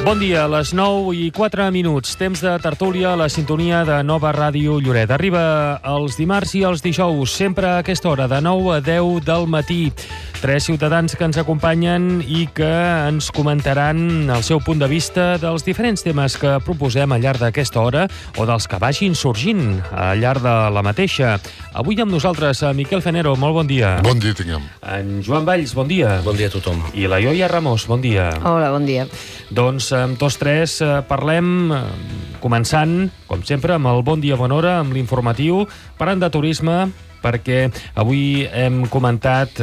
Bon dia, a les 9:04, temps de tertúlia a la sintonia de Nova Ràdio Lloret. Arriba els dimarts i els dijous, sempre a aquesta hora, de 9 a 10 del matí. 3 ciutadans que ens acompanyen i que ens comentaran el seu punt de vista dels diferents temes que proposem al llarg d'aquesta hora o dels que vagin sorgint al llarg de la mateixa. Avui amb nosaltres, Miquel Fenero, molt bon dia. Bon dia tinguem. En Joan Valls, bon dia. Bon dia a tothom. I la Ioia Ramos, bon dia. Hola, bon dia. Doncs amb tots tres parlem, començant, com sempre, amb el Bon Dia Bona Hora, amb l'informatiu, parlant de turisme, perquè avui hem comentat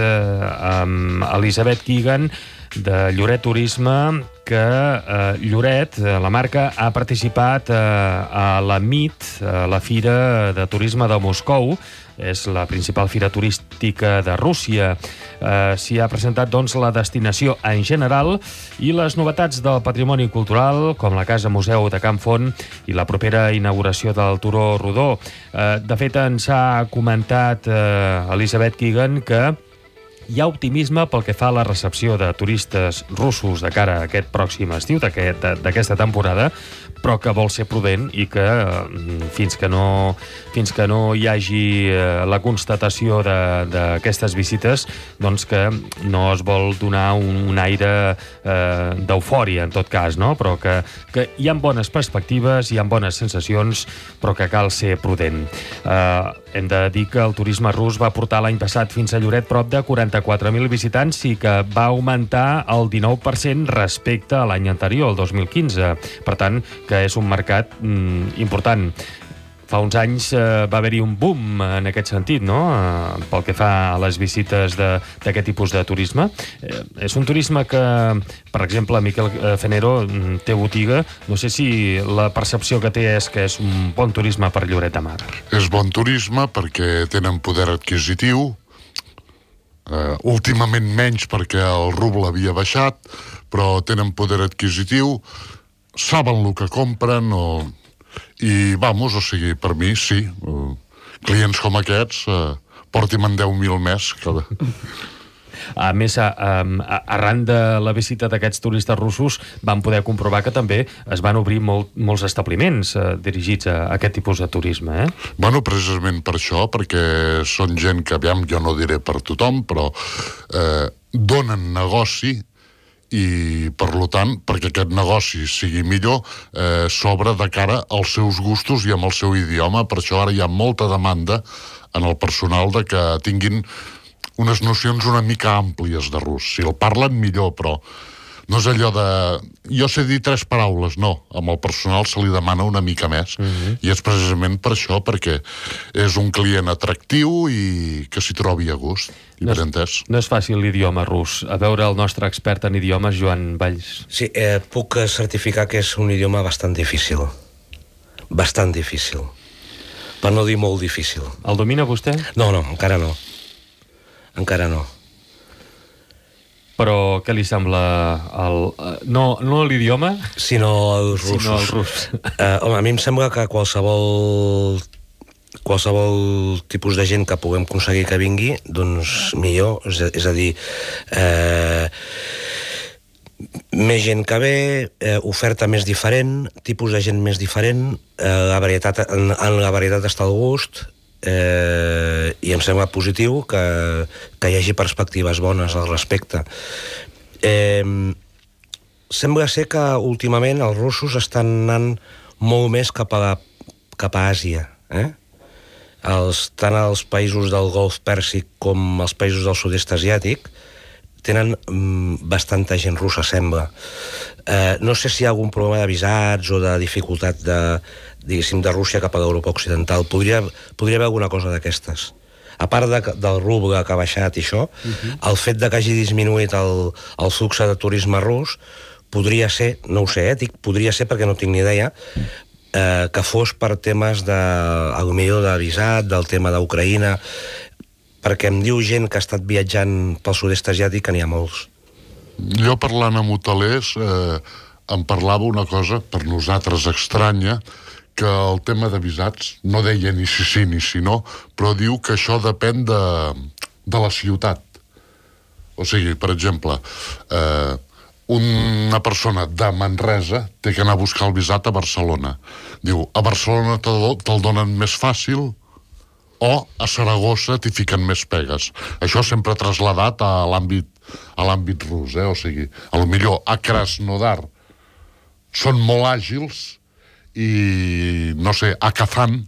amb Elisabet Kigan de Lloret Turisme que Lloret, la marca, ha participat a la MIT, la Fira de Turisme de Moscou. És la principal fira turística de Rússia. S'hi ha presentat, doncs, la destinació en general i les novetats del patrimoni cultural, com la Casa Museu de Can Font i la propera inauguració del Turó Rodó. De fet, ens ha comentat Elisabet Kigan que hi ha optimisme pel que fa a la recepció de turistes russos de cara a aquest pròxim estiu, d'aquesta temporada, però que vol ser prudent i que fins que no hi hagi la constatació d'aquestes visites, doncs que no es vol donar un aire d'eufòria, en tot cas, no? Però que hi ha bones perspectives, hi ha bones sensacions, però que cal ser prudent. Hem de dir que el turisme rus va portar l'any passat fins a Lloret prop de 44.000 visitants i que va augmentar el 19% respecte a l'any anterior, el 2015. Per tant, que és un mercat important. Fa uns anys va haver-hi un boom en aquest sentit, no?, pel que fa a les visites d'aquest tipus de turisme. És un turisme que, per exemple, Miquel Fenero té botiga. No sé si la percepció que té és que és un bon turisme per Lloret de Mar. És bon turisme perquè tenen poder adquisitiu, últimament menys perquè el ruble havia baixat, però tenen poder adquisitiu, saben el que compren i, o sigui, per mi, sí, clients com aquests, porti'm 10.000 més. A més, arran de la visita d'aquests turistes russos, vam poder comprovar que també es van obrir molts establiments dirigits a aquest tipus de turisme, Precisament per això, perquè són gent que, jo no diré per tothom, però donen negoci i, per tant, perquè aquest negoci sigui millor, s'obre de cara als seus gustos i amb el seu idioma. Per això ara hi ha molta demanda en el personal de que tinguin unes nocions una mica àmplies de rus. Si el parlen, millor, però no és allò de... Jo sé dir 3 paraules, no. Amb el personal se li demana una mica més. I és precisament per això, perquè és un client atractiu i que s'hi trobi a gust. No és fàcil l'idioma rus. A veure, el nostre expert en idiomes, Joan Valls. Sí, puc certificar que és un idioma bastant difícil. Bastant difícil. Per no dir molt difícil. El domina vostè? No, encara no. Encara no. Però què li sembla no l'idioma? Sinó els russos. Sinó els russos. Home, a mi em sembla que qualsevol tipus de gent que puguem aconseguir que vingui, doncs millor. És a dir, més gent que ve, oferta més diferent, tipus de gent més diferent, en la varietat està el gust, i em sembla positiu que hi hagi perspectives bones al respecte. Sembla ser que últimament els russos estan anant molt més cap a Àsia, tant els països del Golf Pèrsic com els països del sud-est asiàtic tenen bastanta gent russa, sembla. No sé si hi ha algun problema de visats o de dificultat de Rússia cap a l'Europa occidental. Podria haver alguna cosa d'aquestes. A part del ruble que ha baixat i això, el fet de que hagi disminuït el flux de turisme rus podria ser, no ho sé, podria ser perquè no tinc ni idea, que fos per temes potser de visat, del tema d'Ucraïna, perquè em diu gent que ha estat viatjant pel sud-est asiàtic que n'hi ha molts. Jo, parlant amb hotelers, em parlava una cosa, per nosaltres estranya, que el tema de visats no deia ni si sí ni si no, però diu que això depèn de la ciutat. O sigui, per exemple, una persona de Manresa té que anar a buscar el visat a Barcelona. Diu, a Barcelona te'l donen més fàcil o a Saragossa t'hi fiquen més pegues. Això sempre trasladat a l'àmbit rus, o sigui, a lo millor a Krasnodar són molt àgils i, no sé, a Kazan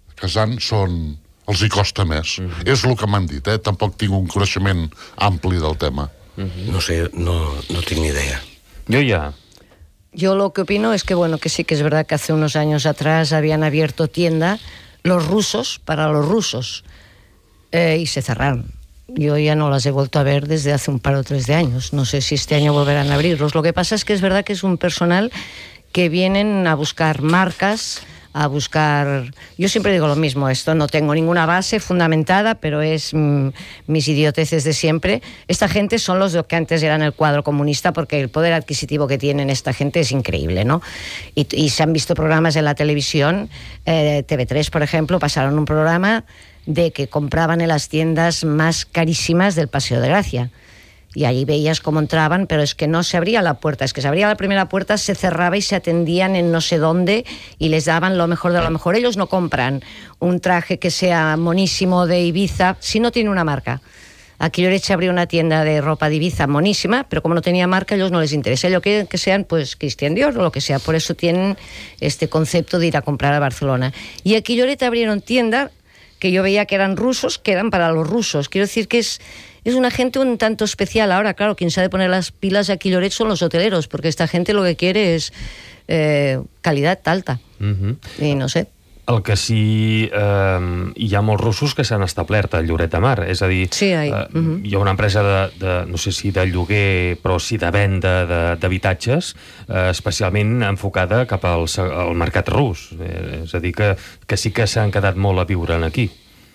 els hi costa més. És el que m'han dit, tampoc tinc un coneixement ampli del tema. No sé, no tengo ni idea. Yo ya. Yo lo que opino es que, bueno, que sí que es verdad que hace unos años atrás habían abierto tienda los rusos para los rusos y se cerraron. Yo ya no las he vuelto a ver desde hace un par o tres de años. No sé si este año volverán a abrirlos. Lo que pasa es que es verdad que es un personal que vienen a buscar marcas, a buscar... Yo siempre digo lo mismo, esto no tengo ninguna base fundamentada, pero es mis idioteces de siempre. Esta gente son los que antes eran el cuadro comunista, porque el poder adquisitivo que tienen esta gente es increíble, ¿no? Y se han visto programas en la televisión, TV3, por ejemplo, pasaron un programa de que compraban en las tiendas más carísimas del Paseo de Gracia. Y allí veías cómo entraban, pero es que no se abría la puerta, es que se abría la primera puerta, se cerraba y se atendían en no sé dónde y les daban lo mejor de lo mejor. Ellos no compran un traje que sea monísimo de Ibiza si no tiene una marca. Aquí Lloret abrió una tienda de ropa de Ibiza monísima, pero como no tenía marca, a ellos no les interesa. Ellos quieren que sean, pues, Christian Dior o lo que sea. Por eso tienen este concepto de ir a comprar a Barcelona. Y aquí Lloret abrieron tiendas que yo veía que eran rusos, que eran para los rusos. Quiero decir que es una gente un tanto especial. Ahora, claro, quien sabe poner las pilas aquí Lloret son los hoteleros, porque esta gente lo que quiere es calidad alta. I no sé. El que sí, hi ha molts russos que s'han establert a Lloret de Mar, és a dir, sí, hi ha una empresa no sé si de lloguer, però sí de venda d'habitatges, especialment enfocada cap al mercat rus. És a dir, que sí que s'han quedat molt a viure aquí.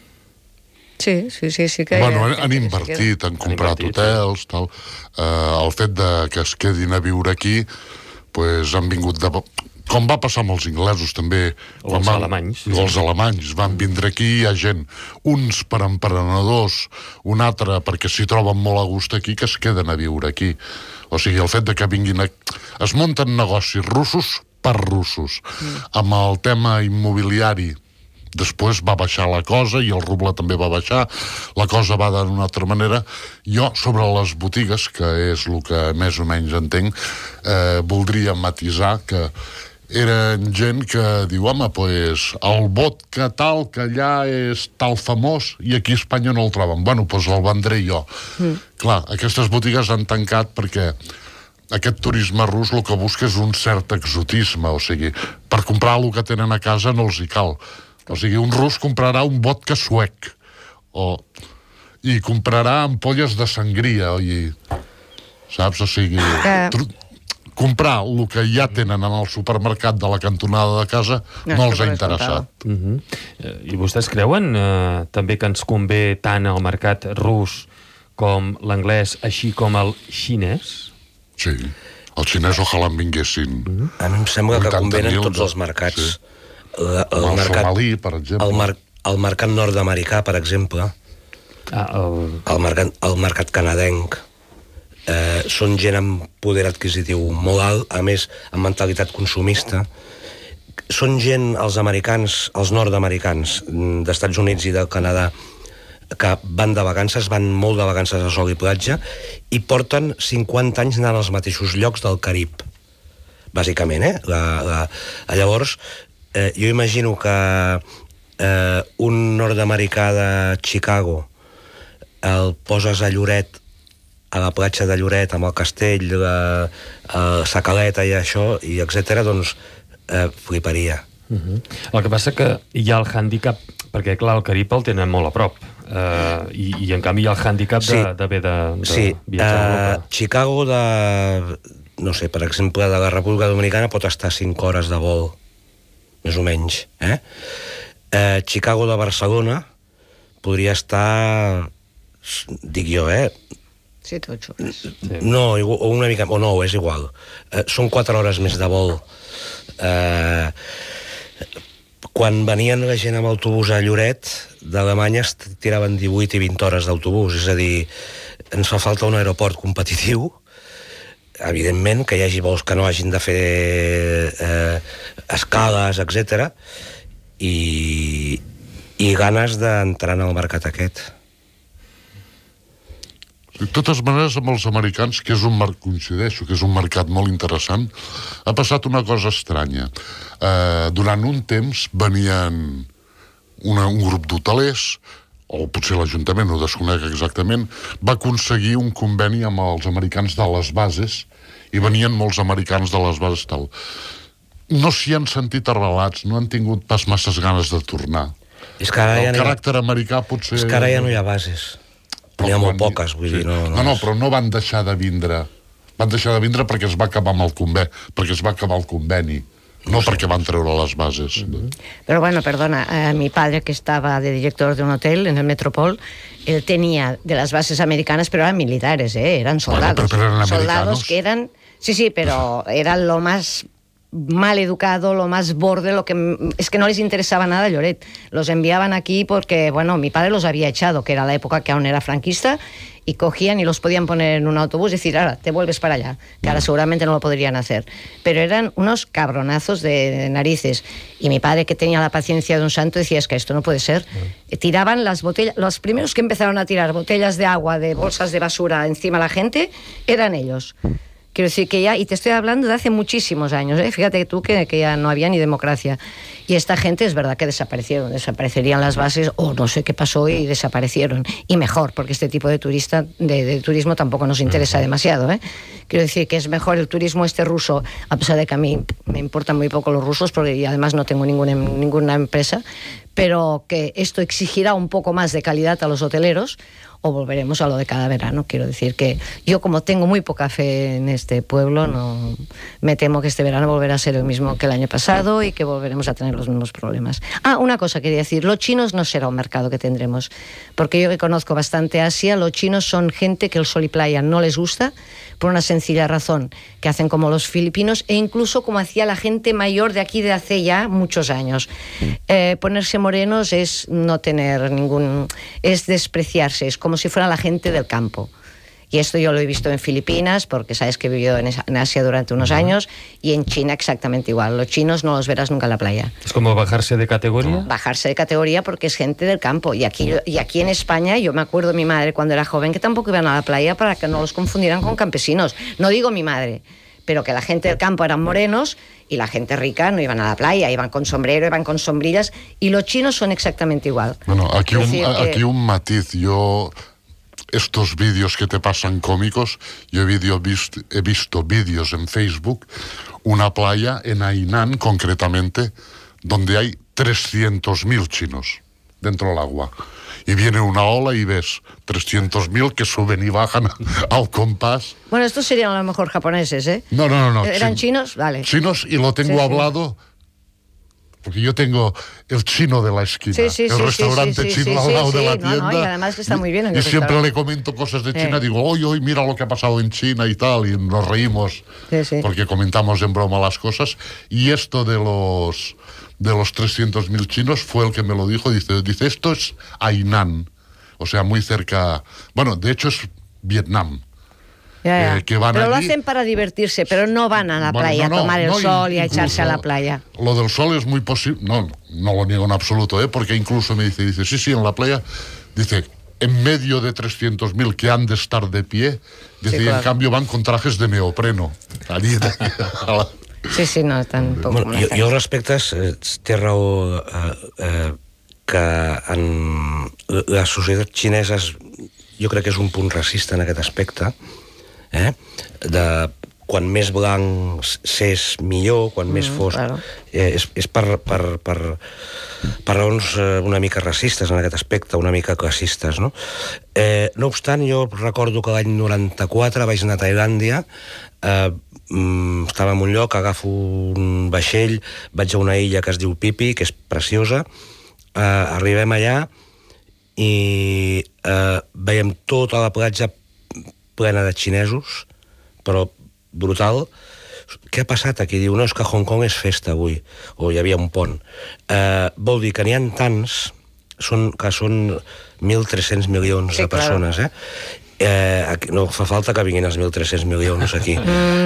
Sí que... Bueno, han invertit, han comprat hotels, tal. El fet que es quedin a viure aquí, pues han vingut de... Com va passar amb els inglesos, també. O els alemanys. Els alemanys van vindre aquí, hi ha gent, uns per emprenedors, un altre perquè s'hi troben molt a gust aquí, que es queden a viure aquí. O sigui, el fet de que vinguin... Es munten negocis russos per russos. Amb el tema immobiliari, després va baixar la cosa i el ruble també va baixar, la cosa va d'una altra manera. Jo, sobre les botigues, que és el que més o menys entenc, voldria matisar que eren gent que diu, home, pues, el vodka tal, que allà és tal famós, i aquí a Espanya no el troben. Bueno, pues el vendré jo. Clar, aquestes botigues han tancat perquè aquest turisme rus el que busca és un cert exotisme, o sigui, per comprar el que tenen a casa no els hi cal. O sigui, un rus comprarà un vodka suec i comprarà ampolles de sangria, saps? O sigui, comprar el que ja tenen en el supermercat de la cantonada de casa no els ha interessat. I vostès creuen també que ens convé tant el mercat rus com l'anglès, així com el xinès? Sí, el xinès ojalà en vinguessin. A mi em sembla que convenen tots els mercats. El somalí, per exemple. El mercat nord-americà, per exemple. El mercat canadenc. Són gent amb poder adquisitiu molt alt, a més, amb mentalitat consumista. Són gent, els americans, els nord-americans, d'Estats Units i del Canadà, que van de vacances, van molt de vacances a sol i platja, i porten 50 anys anant als mateixos llocs del Carib. Bàsicament, Llavors, jo imagino que un nord-americà de Chicago el poses a Lloret, a la platja de Lloret, amb el castell, la Sacaleta i això, i etcètera, doncs fliparia. El que passa que hi ha el hàndicap, perquè clar, el Carib el tenen molt a prop, i en canvi hi ha el hàndicap d'haver de viatjar a Europa. Chicago no sé, per exemple, de la República Dominicana pot estar 5 hores de vol, més o menys. Chicago de Barcelona podria estar, dic jo, 7 o 8 hores. No, o una mica, o no, és igual. Són 4 hores més de vol. Quan venien la gent amb autobús a Lloret, d'Alemanya es tiraven 18 i 20 hores d'autobús, és a dir, ens fa falta un aeroport competitiu evidentment, que hi hagi vols que no hagin de fer escales, etc. I ganes d'entrar en el mercat aquest. De totes maneres, amb els americans, que és un coincideixo, que és un mercat molt interessant, ha passat una cosa estranya. Durant un temps venien un grup d'hotelers, o potser l'Ajuntament, ho desconec exactament, va aconseguir un conveni amb els americans de les bases, i venien molts americans de les bases tal. No s'hi han sentit arrelats, no han tingut pas masses ganes de tornar. És que ara el caràcter americà potser... És que ara ja no hi ha bases. N'hi ha molt poques, vull dir. No, però no van deixar de vindre. Van deixar de vindre perquè es va acabar amb el conveni, perquè es va acabar el conveni. No porque van a treure las bases. Pero bueno, perdona, mi padre, que estaba de director de un hotel en el Metropol, él tenía de las bases americanas, pero eran militares, eran soldados. Bueno, pero eran soldados que eran... Sí, pero eran lo más mal educado, lo más borde, lo que es que no les interesaba nada Lloret. Los enviaban aquí porque, bueno, mi padre los había echado, que era la época que aún era franquista, y cogían y los podían poner en un autobús y decir, ahora, te vuelves para allá, que ahora seguramente no lo podrían hacer. Pero eran unos cabronazos de narices. Y mi padre, que tenía la paciencia de un santo, decía, es que esto no puede ser. Tiraban las botellas, los primeros que empezaron a tirar botellas de agua, de bolsas de basura encima de la gente, eran ellos. Quiero decir que ya, y te estoy hablando de hace muchísimos años, fíjate tú que ya no había ni democracia. Y esta gente es verdad que desaparecerían las bases, o no sé qué pasó y desaparecieron. Y mejor, porque este tipo de turismo tampoco nos interesa demasiado. Quiero decir que es mejor el turismo ruso, a pesar de que a mí me importan muy poco los rusos, porque además no tengo ninguna empresa, pero que esto exigirá un poco más de calidad a los hoteleros, o volveremos a lo de cada verano. Quiero decir que yo, como tengo muy poca fe en este pueblo, no me temo que este verano volverá a ser el mismo que el año pasado y que volveremos a tener los mismos problemas. Una cosa quería decir, los chinos no será un mercado que tendremos, porque yo que conozco bastante Asia, los chinos son gente que el sol y playa no les gusta, por una sencilla razón, que hacen como los filipinos, e incluso como hacía la gente mayor de aquí de hace ya muchos años. Ponerse morenos es no tener es despreciarse, es como si fuera la gente del campo. Y esto yo lo he visto en Filipinas, porque sabes que he vivido en Asia durante unos años, y en China exactamente igual. Los chinos no los verás nunca en la playa. ¿Es como bajarse de categoría? Bajarse de categoría porque es gente del campo. Y aquí en España, yo me acuerdo de mi madre cuando era joven, que tampoco iban a la playa para que no los confundieran con campesinos. No digo mi madre, pero que la gente del campo eran morenos y la gente rica no iban a la playa, iban con sombrero, iban con sombrillas, y los chinos son exactamente igual. Bueno, aquí un matiz. Estos vídeos que te pasan cómicos, yo he visto vídeos en Facebook, una playa en Hainan concretamente, donde hay 300.000 chinos dentro del agua. Y viene una ola y ves 300.000 que suben y bajan al compás. Bueno, estos serían a lo mejor japoneses, ¿eh? No. ¿Eran chinos? Vale. Chinos, y lo tengo hablado... Porque yo tengo el chino de la esquina, el restaurante chino al lado de la tienda. Y además que está muy bien. Y siempre le comento cosas de China. Digo, hoy mira lo que ha pasado en China y tal. Y nos reímos porque comentamos en broma las cosas. Y esto de los 300.000 chinos fue el que me lo dijo. Dice, esto es Hainan. O sea, muy cerca. Bueno, de hecho es Vietnam. Que van pero allí, lo hacen para divertirse, pero no van a la playa a tomar el sol y a echarse a la playa. Lo del sol es muy posible, no lo niego en absoluto, porque incluso me dice, sí, en la playa, dice, en medio de 300.000 que han de estar de pie, dice, y en cambio van con trajes de neopreno. Allí, Sí, no, tan poco. Bueno, jo respecte, té raó que en la societat xinesa jo crec que és un punt racista en aquest aspecte, de quan més blanc s'és millor, quan més fosc, claro. És per raons una mica racistes en aquest aspecte, una mica classistes, no? No obstant, jo recordo que l'any 94 vaig anar a Tailàndia, estava en un lloc, agafo un vaixell, vaig a una illa que es diu Phi Phi, que és preciosa, arribem allà i veiem tota la platja plena de xinesos, però brutal. Què ha passat aquí? Diu, no, és que Hong Kong és festa avui, o hi havia un pont. Vol dir que n'hi ha tants, que són 1.300 milions de persones, No fa falta que vinguin els 1.300 milions aquí.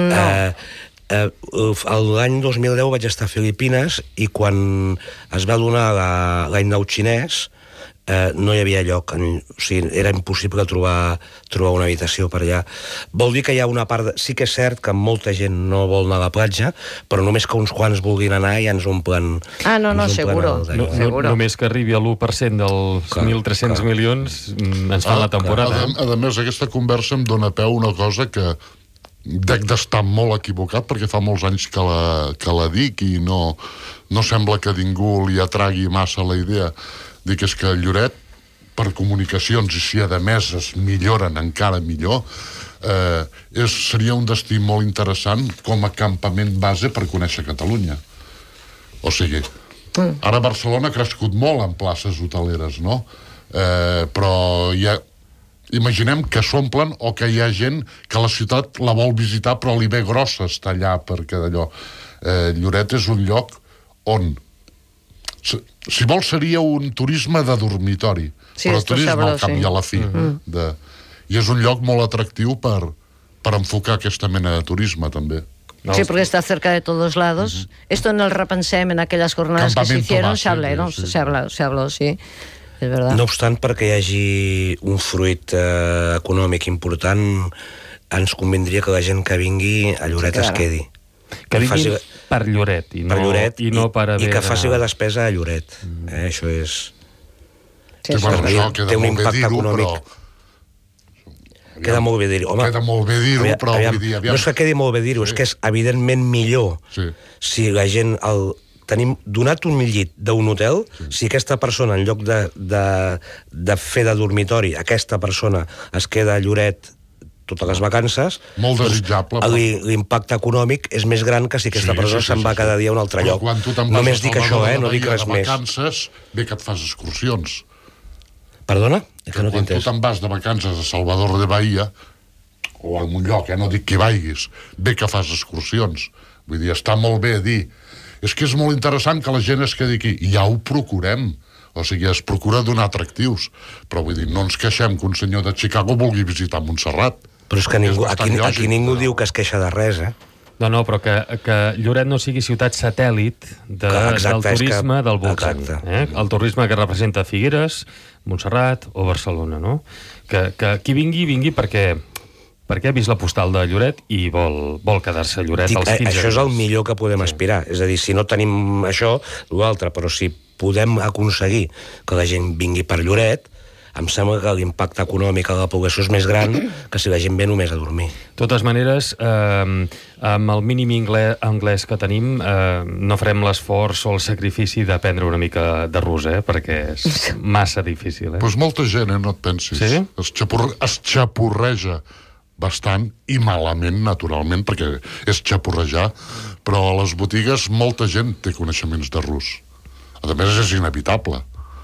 L'any 2010 vaig estar a Filipines i quan es va donar l'any nou xinès no hi havia lloc, o sigui, era impossible trobar una habitació per allà. Vol dir que hi ha una part... Sí que és cert que molta gent no vol anar a la platja, però només que uns quants vulguin anar ja ens omplen... seguro. Només que arribi a l'1% dels 1.300 milions ens fan la temporada. A més, aquesta conversa em dona peu una cosa que dec d'estar molt equivocat, perquè fa molts anys que la dic i no sembla que ningú li atragui massa la idea. Dic, és que Lloret, per comunicacions, i si a més es milloren encara millor, seria un destí molt interessant com a campament base per conèixer Catalunya. O sigui, ara Barcelona ha crescut molt en places hoteleres, no? Però hi ha... Imaginem que s'omplen o que hi ha gent que la ciutat la vol visitar però li ve grossa estar allà perquè d'allò. Lloret és un lloc on, si vols, seria un turisme de dormitori, però turisme al cap i a la fi. I és un lloc molt atractiu per enfocar aquesta mena de turisme també. Sí, porque está cerca de todos lados. Esto en el Repensem, en aquellas jornadas que se hicieron, se habló, se habló, sí. És verdad. No obstant, perquè hi hagi un fruit econòmic important, ens convindria que la gent que vingui a Lloret es quedi. Que vingui per Lloret i no per haver... I que faci la despesa a Lloret. Això és... Té un impacte econòmic. Queda molt bé dir-ho. Queda molt bé dir-ho, però... No és que quedi molt bé dir-ho, és que és evidentment millor si la gent... Tenim donat un llit d'un hotel, si aquesta persona, en lloc de fer de dormitori, aquesta persona es queda a Lloret totes les vacances, molt desitjable, l'impacte econòmic és més gran que si aquesta persona se'n va cada dia a un altre lloc. Només dic això, no dic res més. Quan tu te'n vas de vacances, bé que et fas excursions. Perdona? Quan tu te'n vas de vacances a Salvador de Bahia, o a un lloc, no dic que vagis, bé que fas excursions. Vull dir, està molt bé dir... És que és molt interessant que la gent es quedi aquí, i ja ho procurem. O sigui, es procura donar atractius. Però vull dir, no ens queixem que un senyor de Chicago vulgui visitar Montserrat. Però és que aquí ningú diu que es queixa de res, No, però que Lloret no sigui ciutat satèl·lit del turisme del voltant. El turisme que representa Figueres, Montserrat o Barcelona, no? Que qui vingui perquè ha vist la postal de Lloret i vol quedar-se a Lloret als 15 Això és el millor que podem aspirar. És a dir, si no tenim això, l'altre, però si podem aconseguir que la gent vingui per Lloret, em sembla que l'impacte econòmic a la població és més gran que si la gent ve només a dormir. De totes maneres, amb el mínim anglès que tenim, no farem l'esforç o el sacrifici d'aprendre una mica de rus, perquè és massa difícil. Doncs molta gent, no et pensis. Sí? Es xapurreja bastant, i malament, naturalment, perquè és xapurrejar, però a les botigues molta gent té coneixements de rus. A més, és inevitable.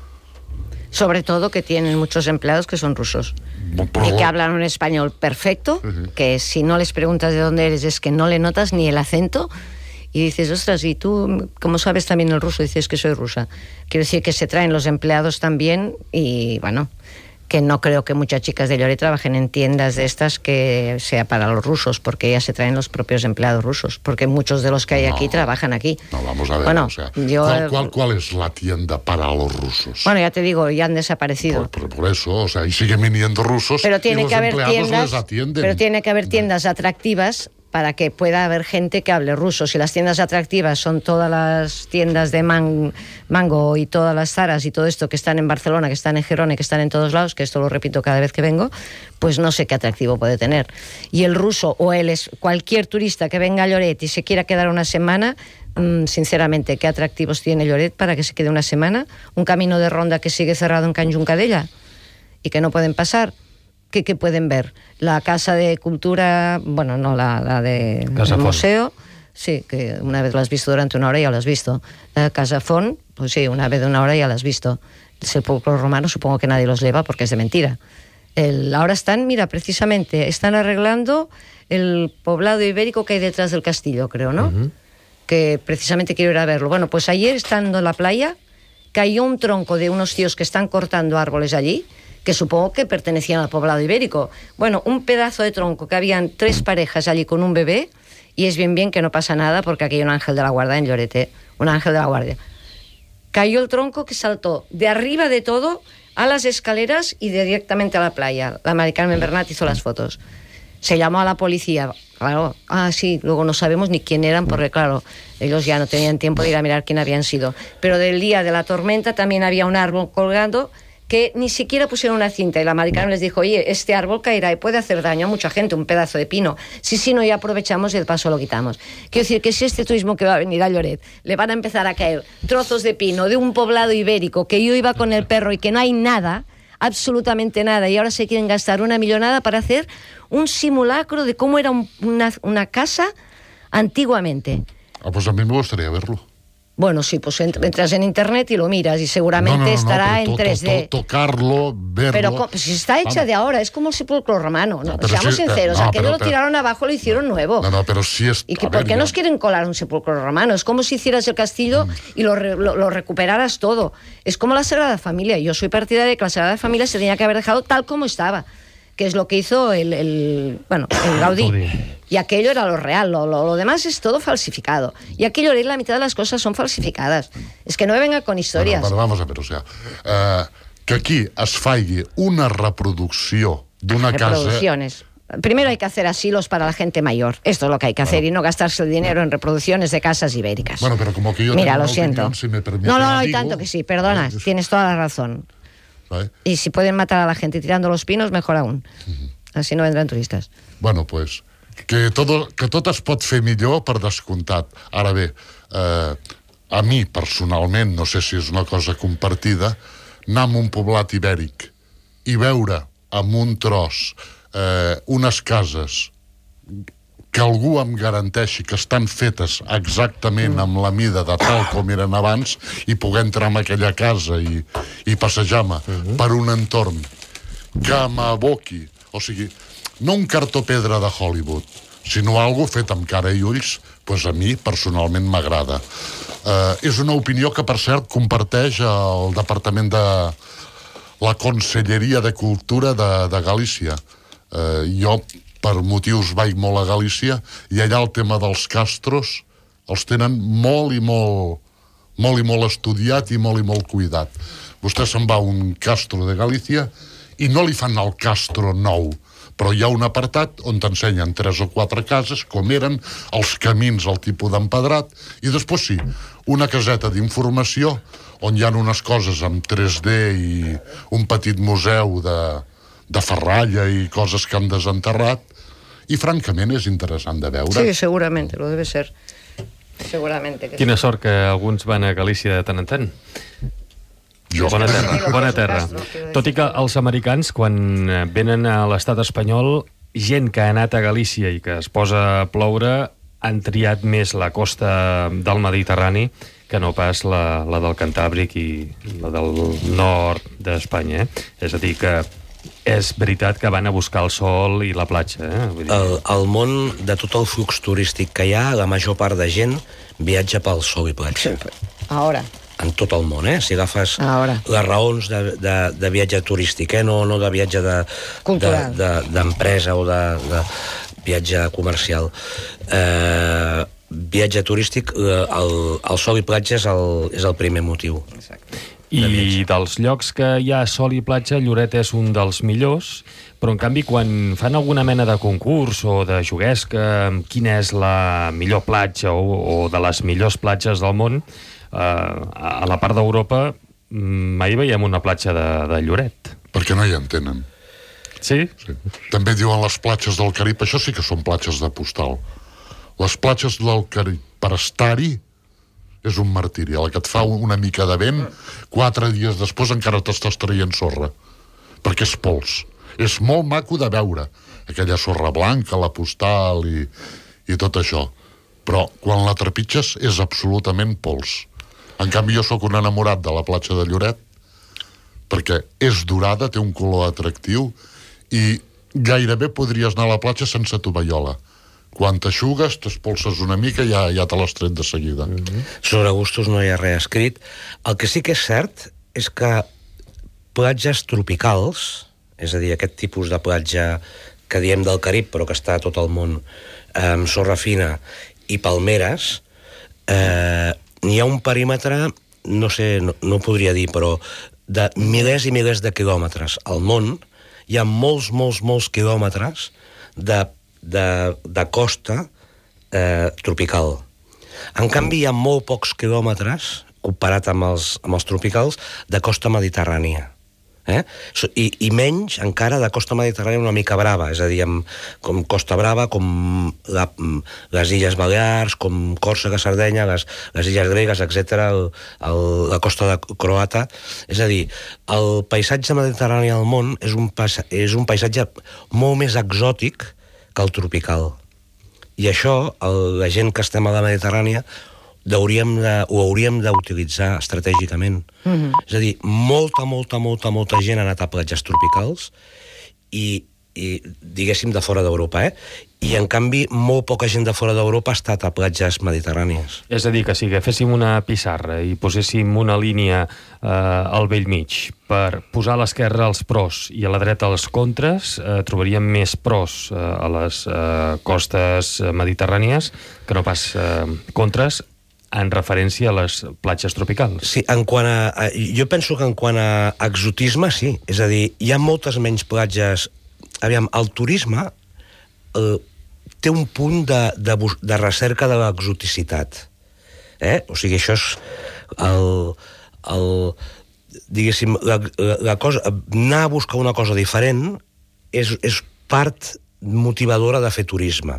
Sobre todo que tienen muchos empleados que son rusos y que hablan un español perfecto, que si no les preguntas de dónde eres es que no le notas ni el acento y dices, ostras, ¿y tú cómo sabes también el ruso? Dices que soy rusa. Quiero decir que se traen los empleados también y, bueno, que no creo que muchas chicas de Lloret trabajen en tiendas de estas que sea para los rusos, porque ya se traen los propios empleados rusos, porque muchos de los que hay aquí trabajan aquí. No, vamos a ver, bueno, ¿cuál es la tienda para los rusos? Bueno, ya te digo, ya han desaparecido. Por eso, o sea, y siguen viniendo rusos, pero tiene y los empleados les atienden. Pero tiene que haber tiendas atractivas para que pueda haber gente que hable ruso. Si las tiendas atractivas son todas las tiendas de Mango y todas las Zaras y todo esto que están en Barcelona, que están en Gerona, que están en todos lados, que esto lo repito cada vez que vengo, pues no sé qué atractivo puede tener. Y el ruso o cualquier turista que venga a Lloret y se quiera quedar una semana, sinceramente, ¿qué atractivos tiene Lloret para que se quede una semana? Un camino de ronda que sigue cerrado en Can Juncadella y que no pueden pasar. ¿Qué pueden ver? La Casa de Cultura, bueno, no, la de el museo, sí, que una vez lo has visto durante una hora ya lo has visto. La Casa Font, pues sí, una vez de una hora ya lo has visto. El sepulcro romano supongo que nadie los lleva porque es de mentira. Ahora están, mira, precisamente, están arreglando el poblado ibérico que hay detrás del castillo, creo, ¿no? Que precisamente quiero ir a verlo. Bueno, pues ayer, estando en la playa, cayó un tronco de unos tíos que están cortando árboles allí, que supongo que pertenecían al poblado ibérico. Bueno, un pedazo de tronco que habían 3 parejas allí con un bebé, y es bien que no pasa nada porque aquí hay un ángel de la guarda en Lloret, un ángel de la guardia. Cayó el tronco que saltó de arriba de todo a las escaleras y directamente a la playa. La Mari Carmen Bernat hizo las fotos. Se llamó a la policía. Claro, sí, luego no sabemos ni quién eran porque, claro, ellos ya no tenían tiempo de ir a mirar quién habían sido. Pero del día de la tormenta también había un árbol colgando que ni siquiera pusieron una cinta, y la Mari Carmen les dijo, oye, este árbol caerá y puede hacer daño a mucha gente, un pedazo de pino. Sí, no, ya aprovechamos y el paso lo quitamos. Quiero decir que si este turismo que va a venir a Lloret le van a empezar a caer trozos de pino de un poblado ibérico que yo iba con el perro y que no hay nada, absolutamente nada, y ahora se quieren gastar una millonada para hacer un simulacro de cómo era una casa antiguamente. Pues a mí me gustaría verlo. Bueno, sí, pues entras en internet y lo miras y seguramente estará en 3D. Tocarlo, verlo... Pero pues está hecha de ahora, es como el sepulcro romano, ¿no? Seamos sinceros, aquello lo tiraron abajo, lo hicieron nuevo. No, pero sí es... ¿Y por qué nos quieren colar un sepulcro romano? Es como si hicieras el castillo y lo recuperaras todo. Es como la Sagrada Familia. Yo soy partidaria de que la Sagrada Familia se tenía que haber dejado tal como estaba, que es lo que hizo el Gaudí. Y aquello era lo real, lo demás es todo falsificado. Y aquello, la mitad de las cosas son falsificadas. Es que no me venga con historias. Bueno, vamos a ver, o sea, que aquí es faci una reproducció d'una casa... Reproducciones. Primero hay que hacer asilos para la gente mayor. Esto es lo que hay que hacer y no gastarse el dinero en reproducciones de casas ibéricas. Bueno, pero como que yo Mira, tengo lo una siento. opinión, si me permite, No, digo, y tanto que sí, perdona, tienes toda la razón. ¿Vale? Y si pueden matar a la gente tirando los pinos, mejor aún. Así no vendrán turistas. Bueno, pues, que tot es pot fer millor, per descomptat. Ara bé, a mi, personalment, no sé si és una cosa compartida, anar a un poblat ibèric i veure amb un tros unes cases que algú em garanteixi que estan fetes exactament amb la mida de tal com eren abans i poder entrar en aquella casa i passejar-me per un entorn que m'aboqui, o sigui, no un cartó-pedra de Hollywood, sinó algo fet amb cara i ulls, doncs a mi personalment m'agrada. És una opinió que, per cert, comparteix el Departament de la Conselleria de Cultura de Galícia. Jo, per motius, vaig molt a Galícia i allà el tema dels castros els tenen molt i molt estudiat i molt cuidat. Vostè se'n va a un castro de Galícia i no li fan el castro nou, però hi ha un apartat on t'ensenyen 3 o 4 cases, com eren, els camins, el tipus d'empedrat, i després sí, una caseta d'informació on hi ha unes coses amb 3D i un petit museu de ferralla i coses que han desenterrat, i francament és interessant de veure. Sí, seguramente, lo debe ser. Seguramente que Quina sort que alguns van a Galícia de tant en tant. Bona terra. Tot i que els americans, quan venen a l'estat espanyol, gent que ha anat a Galícia i que es posa a ploure, han triat més la costa del Mediterrani que no pas la del Cantàbric i la del nord d'Espanya. És a dir, que és veritat que van a buscar el sol i la platja. Vull dir... Al món, de tot el flux turístic que hi ha, la major part de gent viatja pel sol i platja. Ahora. En tot el món, si agafes les raons de viatge turístic, no de viatge d'empresa o de viatge comercial. Viatge turístic, el sol i platja és el primer motiu. I dels llocs que hi ha sol i platja, Lloret és un dels millors, però en canvi quan fan alguna mena de concurs o de juguesca, quina és la millor platja o de les millors platges del món, a la part d'Europa mai veiem una platja de Lloret. Perquè no hi entenen. Sí? També diuen les platges del Carib, això sí que són platges de postal. Les platges del Carib, per estar-hi, és un martiri. A la que et fa una mica de vent, 4 dies després encara t'estàs traient sorra. Perquè és pols. És molt maco de veure. Aquella sorra blanca, la postal i tot això. Però quan la trepitges és absolutament pols. En canvi, jo sóc un enamorat de la platja de Lloret perquè és dorada, té un color atractiu i gairebé podries anar a la platja sense tovallola. Quan t'aixugues, t'espolses una mica i ja te l'has tret de seguida. Sobre gustos no hi ha res escrit. El que sí que és cert és que platges tropicals, és a dir, aquest tipus de platja que diem del Carib, però que està a tot el món, amb sorra fina i palmeres, n'hi ha un perímetre, no sé, no podria dir, però de milers i milers de quilòmetres al món. Hi ha molts quilòmetres de costa tropical. En canvi, hi ha molt pocs quilòmetres, comparat amb els tropicals, de costa mediterrània. I menys encara de costa mediterrània una mica brava, és a dir, com Costa Brava, com les Illes Balears, com Còrsega, Sardenya, les Illes Gregues, etc., la costa croata. És a dir, el paisatge mediterrani al món és un paisatge molt més exòtic que el tropical. I això, la gent que estem a la Mediterrània, ho hauríem d'utilitzar estratègicament. És a dir, molta gent ha anat a platges tropicals i diguéssim de fora d'Europa, i en canvi molt poca gent de fora d'Europa ha estat a platges mediterrànies. És a dir, que si agaféssim una pissarra i poséssim una línia al bell mig per posar a l'esquerra els pros i a la dreta els contres, trobaríem més pros a les costes mediterrànies que no pas contres en referència a les platges tropicals. Sí, jo penso que en quant a exotisme, sí. És a dir, hi ha moltes menys platges. Aviam, el turisme té un punt de recerca de l'exoticitat. O sigui, això és diguéssim, la cosa, anar a buscar una cosa diferent és part motivadora de fer turisme.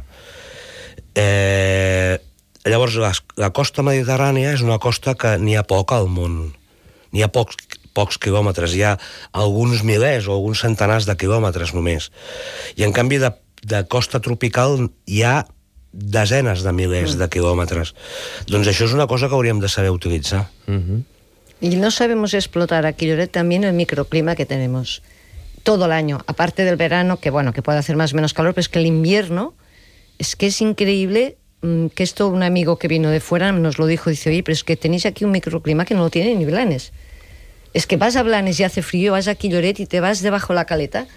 Llavors, la costa mediterrània és una costa que n'hi ha poc al món. N'hi ha pocs quilòmetres, hi ha alguns milers o alguns centenars de quilòmetres només. I en canvi de costa tropical hi ha desenes de milers de quilòmetres. Doncs això és una cosa que hauríem de saber utilitzar. Y no sabemos explotar aquí, Lloret, también el microclima que tenemos todo el año, aparte del verano, que bueno, que puede hacer más o menos calor, pero es que el invierno es que es increíble. Que esto un amigo que vino de fuera nos lo dijo, dice, oye, pero es que tenéis aquí un microclima que no lo tiene ni Blanes. Es que vas a Blanes y hace frío, vas aquí Lloret y te vas debajo de la caleta,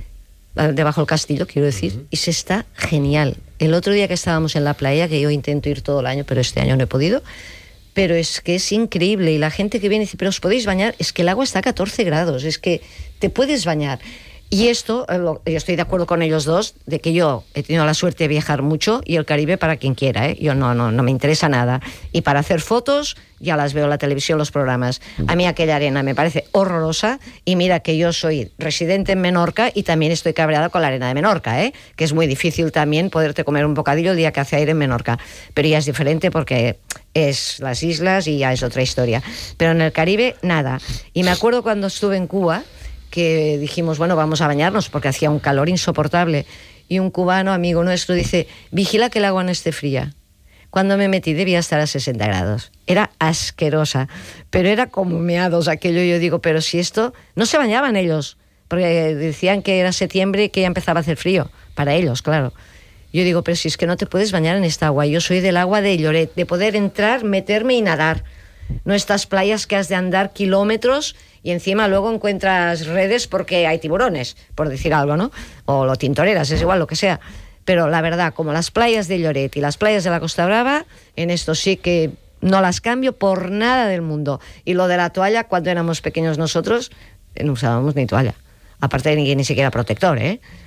debajo del castillo, quiero decir, y se está genial. El otro día que estábamos en la playa, que yo intento ir todo el año, pero este año no he podido, pero es que es increíble. Y la gente que viene dice, pero ¿os podéis bañar? Es que el agua está a 14 grados, es que te puedes bañar. Y esto, yo estoy de acuerdo con ellos dos, de que yo he tenido la suerte de viajar mucho y el Caribe para quien quiera, yo no me interesa nada. Y para hacer fotos, ya las veo en la televisión, los programas. A mí aquella arena me parece horrorosa y mira que yo soy residente en Menorca y también estoy cabreada con la arena de Menorca, que es muy difícil también poderte comer un bocadillo el día que hace aire en Menorca. Pero ya es diferente porque es las islas y ya es otra historia. Pero en el Caribe, nada. Y me acuerdo cuando estuve en Cuba, que dijimos, bueno, vamos a bañarnos porque hacía un calor insoportable. Y un cubano, amigo nuestro, dice, vigila que el agua no esté fría. Cuando me metí debía estar a 60 grados. Era asquerosa, pero era como meados aquello. Yo digo, pero si esto... No se bañaban ellos, porque decían que era septiembre y que ya empezaba a hacer frío. Para ellos, claro. Yo digo, pero si es que no te puedes bañar en esta agua. Yo soy del agua de Lloret, de poder entrar, meterme y nadar. No estas playas que has de andar kilómetros y encima luego encuentras redes porque hay tiburones, por decir algo, ¿no? O lo tintoreras, es igual, lo que sea. Pero la verdad, como las playas de Lloret y las playas de la Costa Brava, en esto sí que no las cambio por nada del mundo. Y lo de la toalla, cuando éramos pequeños nosotros, no usábamos ni toalla. Aparte de ni siquiera protector,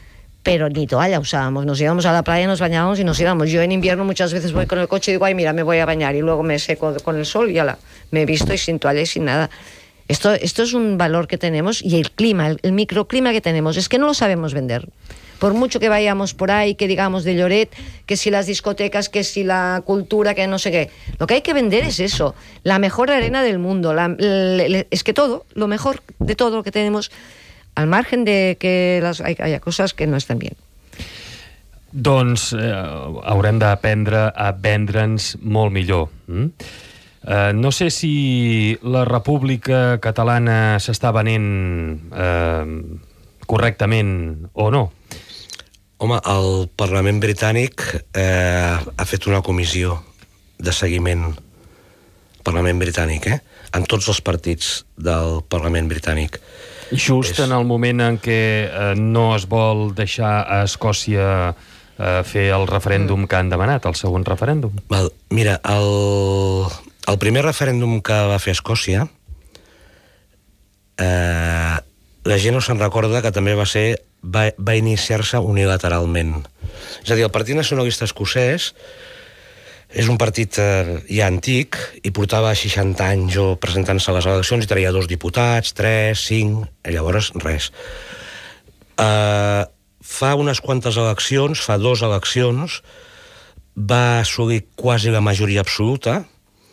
pero ni toalla usábamos, nos íbamos a la playa, nos bañábamos y nos íbamos. Yo en invierno muchas veces voy con el coche y digo, ay, mira, me voy a bañar, y luego me seco con el sol y ala, me he visto y sin toalla y sin nada. Esto es un valor que tenemos, y el clima, el microclima que tenemos, es que no lo sabemos vender. Por mucho que vayamos por ahí, que digamos de Lloret, que si las discotecas, que si la cultura, que no sé qué, lo que hay que vender es eso, la mejor arena del mundo, es que todo, lo mejor de todo lo que tenemos, al margen de que haya coses que no estan bé. Doncs haurem d'aprendre a vendre'ns molt millor. No sé si la República Catalana s'està venent correctament o no. Home, el Parlament Britànic ha fet una comissió de seguiment. Parlament Britànic, en tots els partits del Parlament Britànic. Just en el moment en què no es vol deixar a Escòcia fer el referèndum que han demanat, el segon referèndum. Mira, el primer referèndum que va fer Escòcia, la gent no se'n recorda que també va iniciar-se unilateralment. És a dir, el Partit Nacionalista Escocès és un partit ja antic i portava 60 anys presentant-se a les eleccions i tenia 2 diputats, 3, 5, i llavors res. Fa unes quantes eleccions, fa 2 eleccions, va assolir quasi la majoria absoluta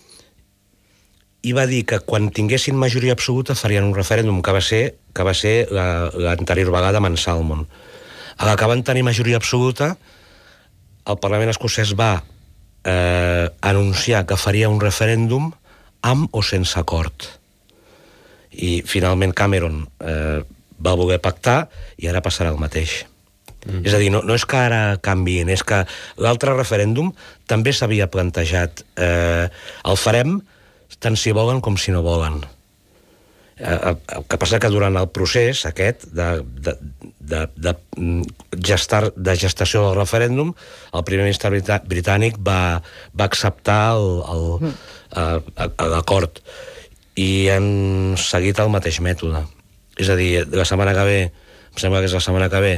i va dir que quan tinguessin majoria absoluta farien un referèndum que va ser l'anterior vegada amb en Salmond. A la que van tenir majoria absoluta, el Parlament escocès va anunciar que faria un referèndum amb o sense acord. I finalment Cameron va voler pactar i ara passarà el mateix. És a dir, no és que ara canviïn, és que l'altre referèndum també s'havia plantejat. El farem tant si volen com si no volen. El que passa que durant el procés aquest de gestació del referèndum, el primer ministre britànic va acceptar l'acord i han seguit el mateix mètode. És a dir, la setmana que ve, em sembla que és la setmana que ve,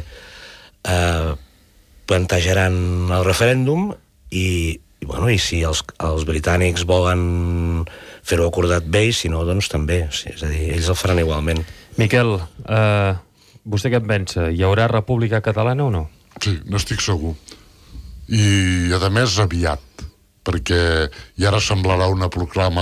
plantejaran el referèndum i si els britànics volen fer-ho acordat bé i si no, doncs també. És a dir, ells el faran igualment. Miquel, vostè què en pensa? Hi haurà República Catalana o no? Sí, n'estic segur. I, a més, aviat, perquè i ara semblarà una proclama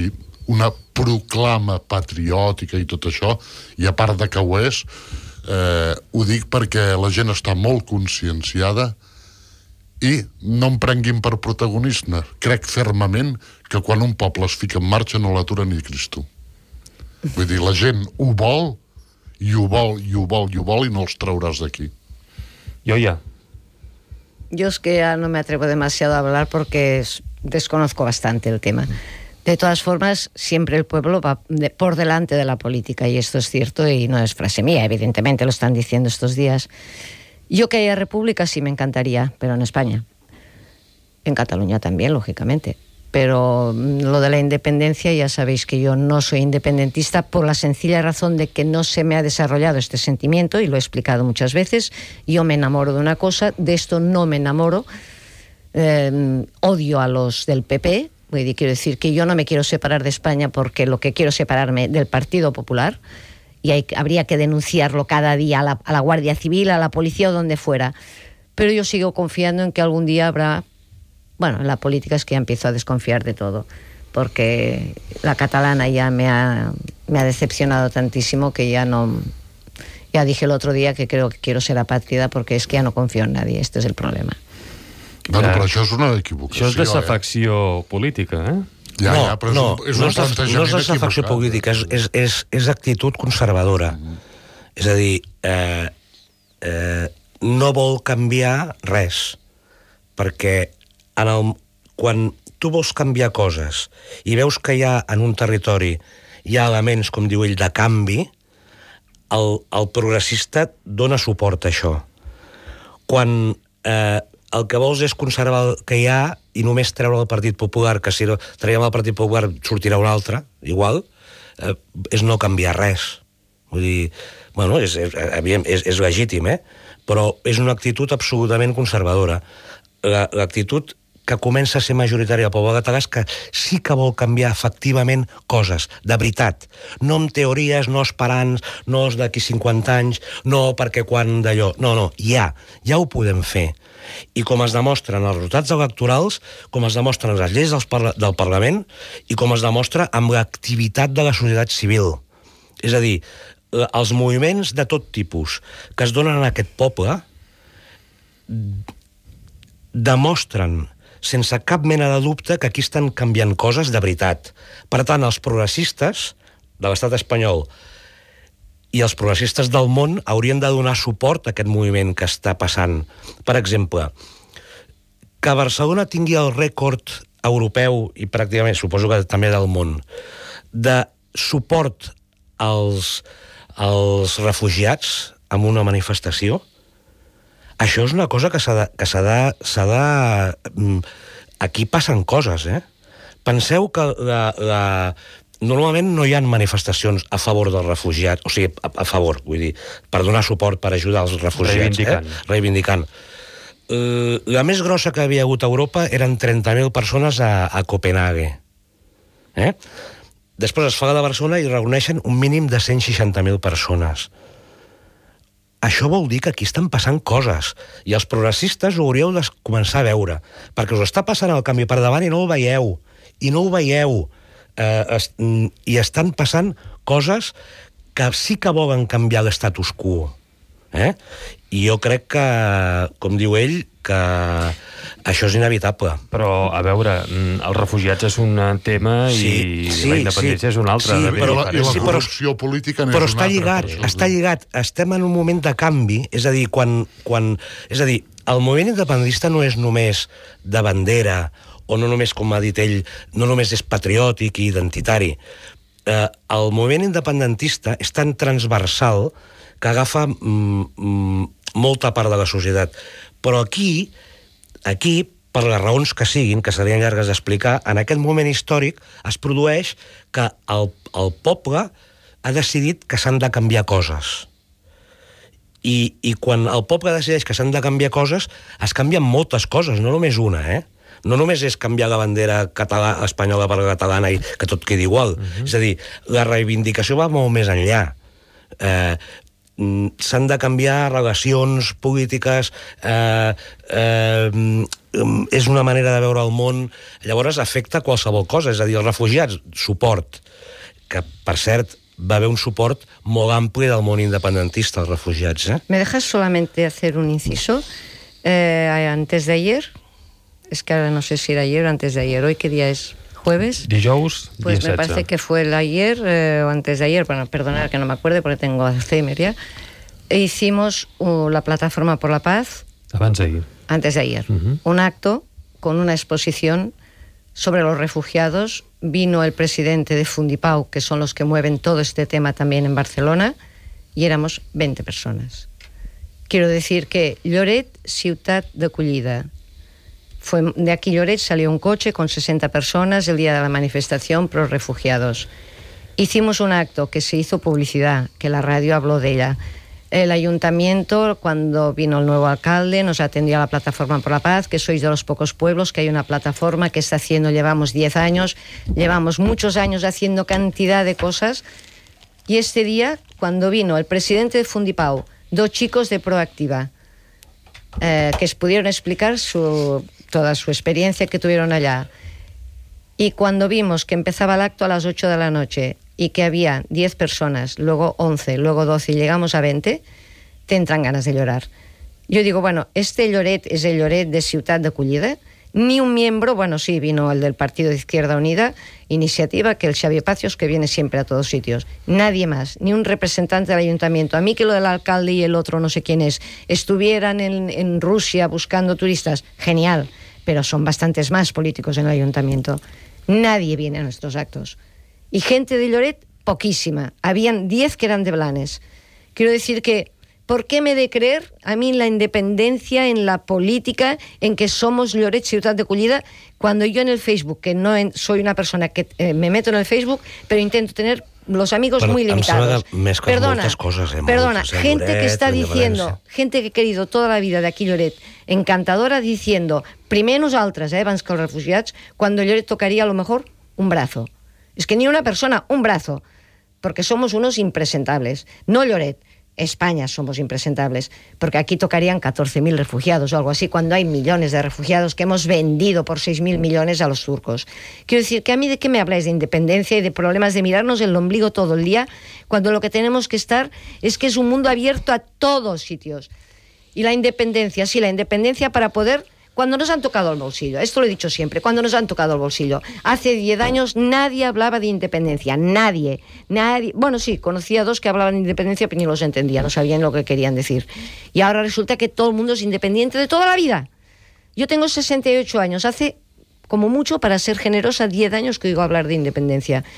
patriòtica i tot això, i a part de que ho és, ho dic perquè la gent està molt conscienciada i no em prenguin per protagonista. Crec fermament que quan un poble es fica en marxa no l'atura ni Cristo. Vull dir, la gent ho vol, i ho vol, i ho vol, i ho vol, i no els trauràs d'aquí. Yo es que ya no me atrevo demasiado a hablar porque desconozco bastante el tema. De todas formas, siempre el pueblo va por delante de la política, y esto es cierto y no es frase mía, evidentemente lo están diciendo estos días. Yo que haya república sí me encantaría, pero en España. En Cataluña también, lógicamente. Pero lo de la independencia, ya sabéis que yo no soy independentista por la sencilla razón de que no se me ha desarrollado este sentimiento, y lo he explicado muchas veces. Yo me enamoro de una cosa, de esto no me enamoro. Odio a los del PP. Quiero decir que yo no me quiero separar de España porque lo que quiero es separarme del Partido Popular, y habría que denunciarlo cada día a la Guardia Civil, a la policía o donde fuera. Pero yo sigo confiando en que algún día habrá... Bueno, en la política es que ya empiezo a desconfiar de todo, porque la catalana ya me ha decepcionado tantísimo que ya no... Ya dije el otro día que creo que quiero ser apátrida porque es que ya no confío en nadie. Este es el problema. Bueno, però això és una equivocació. Això és desafecció política, però no és desafecció política, és actitud conservadora. És a dir, no vol canviar res, perquè quan tu vols canviar coses i veus que en un territori hi ha elements, com diu ell, de canvi, el progressista dona suport a això. Quan el que vols és conservar el que hi ha i només treure el Partit Popular, que si traiem el Partit Popular sortirà un altre, igual, és no canviar res. Vull dir, bueno, és legítim, però és una actitud absolutament conservadora. L'actitud que comença a ser majoritària al poble català és que sí que vol canviar efectivament coses, de veritat. No amb teories, no esperant, no d'aquí 50 anys, no perquè quan d'allò... No, ja ho podem fer. I com es demostren els resultats electorals, com es demostren les lleis del Parlament i com es demostra amb l'activitat de la societat civil. És a dir, els moviments de tot tipus que es donen en aquest poble demostren sense cap mena de dubte que aquí estan canviant coses de veritat. Per tant, els progressistes de l'estat espanyol i els progressistes del món haurien de donar suport a aquest moviment que està passant. Per exemple, que Barcelona tingui el rècord europeu, i pràcticament suposo que també del món, de suport als els refugiats en una manifestació, això és una cosa que s'ha de... Aquí passen coses, eh? Penseu que normalment no hi ha manifestacions a favor dels refugiats, o sigui, a favor, vull dir, per donar suport, per ajudar els refugiats. Reivindicant. La més grossa que havia hagut a Europa eren 30.000 persones a Copenhague. Després es fa la de Barcelona i reuneixen un mínim de 160.000 persones. Això vol dir que aquí estan passant coses, i els progressistes ho hauríeu de començar a veure, perquè us està passant el canvi per davant i no ho veieu, i estan passant coses que sí que volen canviar l'estatus quo. I jo crec que, com diu ell, que això és inevitable. Però, a veure, els refugiats és un tema i la independència és un altre. I la corrupció política n'és un altre. Però està lligat. Estem en un moment de canvi, és a dir, el moviment independentista no és només de bandera, o no només, com ha dit ell, no només és patriòtic i identitari. El moviment independentista és tan transversal que agafa molta part de la societat. Però aquí, per les raons que siguin, que serien llargues d'explicar, en aquest moment històric es produeix que el poble ha decidit que s'han de canviar coses. I quan el poble decideix que s'han de canviar coses, es canvien moltes coses, no només una, No només és canviar la bandera espanyola per la catalana i que tot quedi igual. És a dir, la reivindicació va molt més enllà. S'han de canviar relacions polítiques, és una manera de veure el món, llavors afecta qualsevol cosa, és a dir, els refugiats, suport, que per cert va haver un suport molt ampli del món independentista als refugiats. ¿Me dejas solamente hacer un inciso? Antes de ayer, es que ahora no sé si era ayer o antes de ayer, ¿hoy qué día es? ¿Jueves? Dijous, pues dia 16. Me parece que fue el ayer o antes de ayer, bueno, perdonad que no me acuerde porque tengo Alzheimer ya. Hicimos la Plataforma por la Paz. Antes de ayer. Un acto con una exposición sobre los refugiados. Vino el presidente de Fundipau, que son los que mueven todo este tema también en Barcelona, y éramos 20 personas. Quiero decir que Lloret, ciutat d'acollida. De aquí Lloret salió un coche con 60 personas el día de la manifestación pro refugiados. Hicimos un acto que se hizo publicidad, que la radio habló de ella. El ayuntamiento, cuando vino el nuevo alcalde, nos atendió a la Plataforma por la Paz, que sois de los pocos pueblos que hay una plataforma que está haciendo, llevamos 10 años, llevamos muchos años haciendo cantidad de cosas. Y este día, cuando vino el presidente de Fundipau, 2 chicos de Proactiva, que pudieron explicar toda su experiencia que tuvieron allá. Y cuando vimos que empezaba el acto a las 8 de la noche y que había 10 personas, luego 11, luego 12 y llegamos a 20, te entran ganas de llorar. Yo digo, bueno, este Lloret es el Lloret de ciutat d'acollida. Ni un miembro, bueno, sí, vino el del Partido de Izquierda Unida, Iniciativa, que el Xavier Pacios, que viene siempre a todos sitios. Nadie más, ni un representante del ayuntamiento. A mí que lo del alcalde y el otro, no sé quién es, estuvieran en Rusia buscando turistas, genial, pero son bastantes más políticos en el ayuntamiento. Nadie viene a nuestros actos. Y gente de Lloret, poquísima. Habían 10 que eran de Blanes. Quiero decir que, ¿por qué me he de creer a mí en la independencia, en la política, en que somos Lloret, ciutat d'acollida, cuando yo en el Facebook, que no soy una persona que me meto en el Facebook, pero intento tener los amigos muy limitados. Perdona, gente que está diciendo, gente que he querido toda la vida d'aquí Lloret, encantadora, diciendo, primer nosaltres, abans que els refugiats, cuando Lloret tocaría a lo mejor un brazo. Es que ni una persona, un brazo, porque somos unos impresentables. No Lloret, España somos impresentables, porque aquí tocarían 14.000 refugiados o algo así, cuando hay millones de refugiados que hemos vendido por 6.000 millones a los turcos. Quiero decir que a mí de qué me habláis de independencia y de problemas de mirarnos el ombligo todo el día, cuando lo que tenemos que estar es que es un mundo abierto a todos sitios. Y la independencia, sí, la independencia para poder... Cuando nos han tocado el bolsillo, esto lo he dicho siempre, cuando nos han tocado el bolsillo. Hace 10 años nadie hablaba de independencia, nadie. Bueno, sí, conocía a 2 que hablaban de independencia, pero ni los entendía, no sabían lo que querían decir. Y ahora resulta que todo el mundo es independiente de toda la vida. Yo tengo 68 años, hace como mucho, para ser generosa, 10 años que oigo hablar de independencia.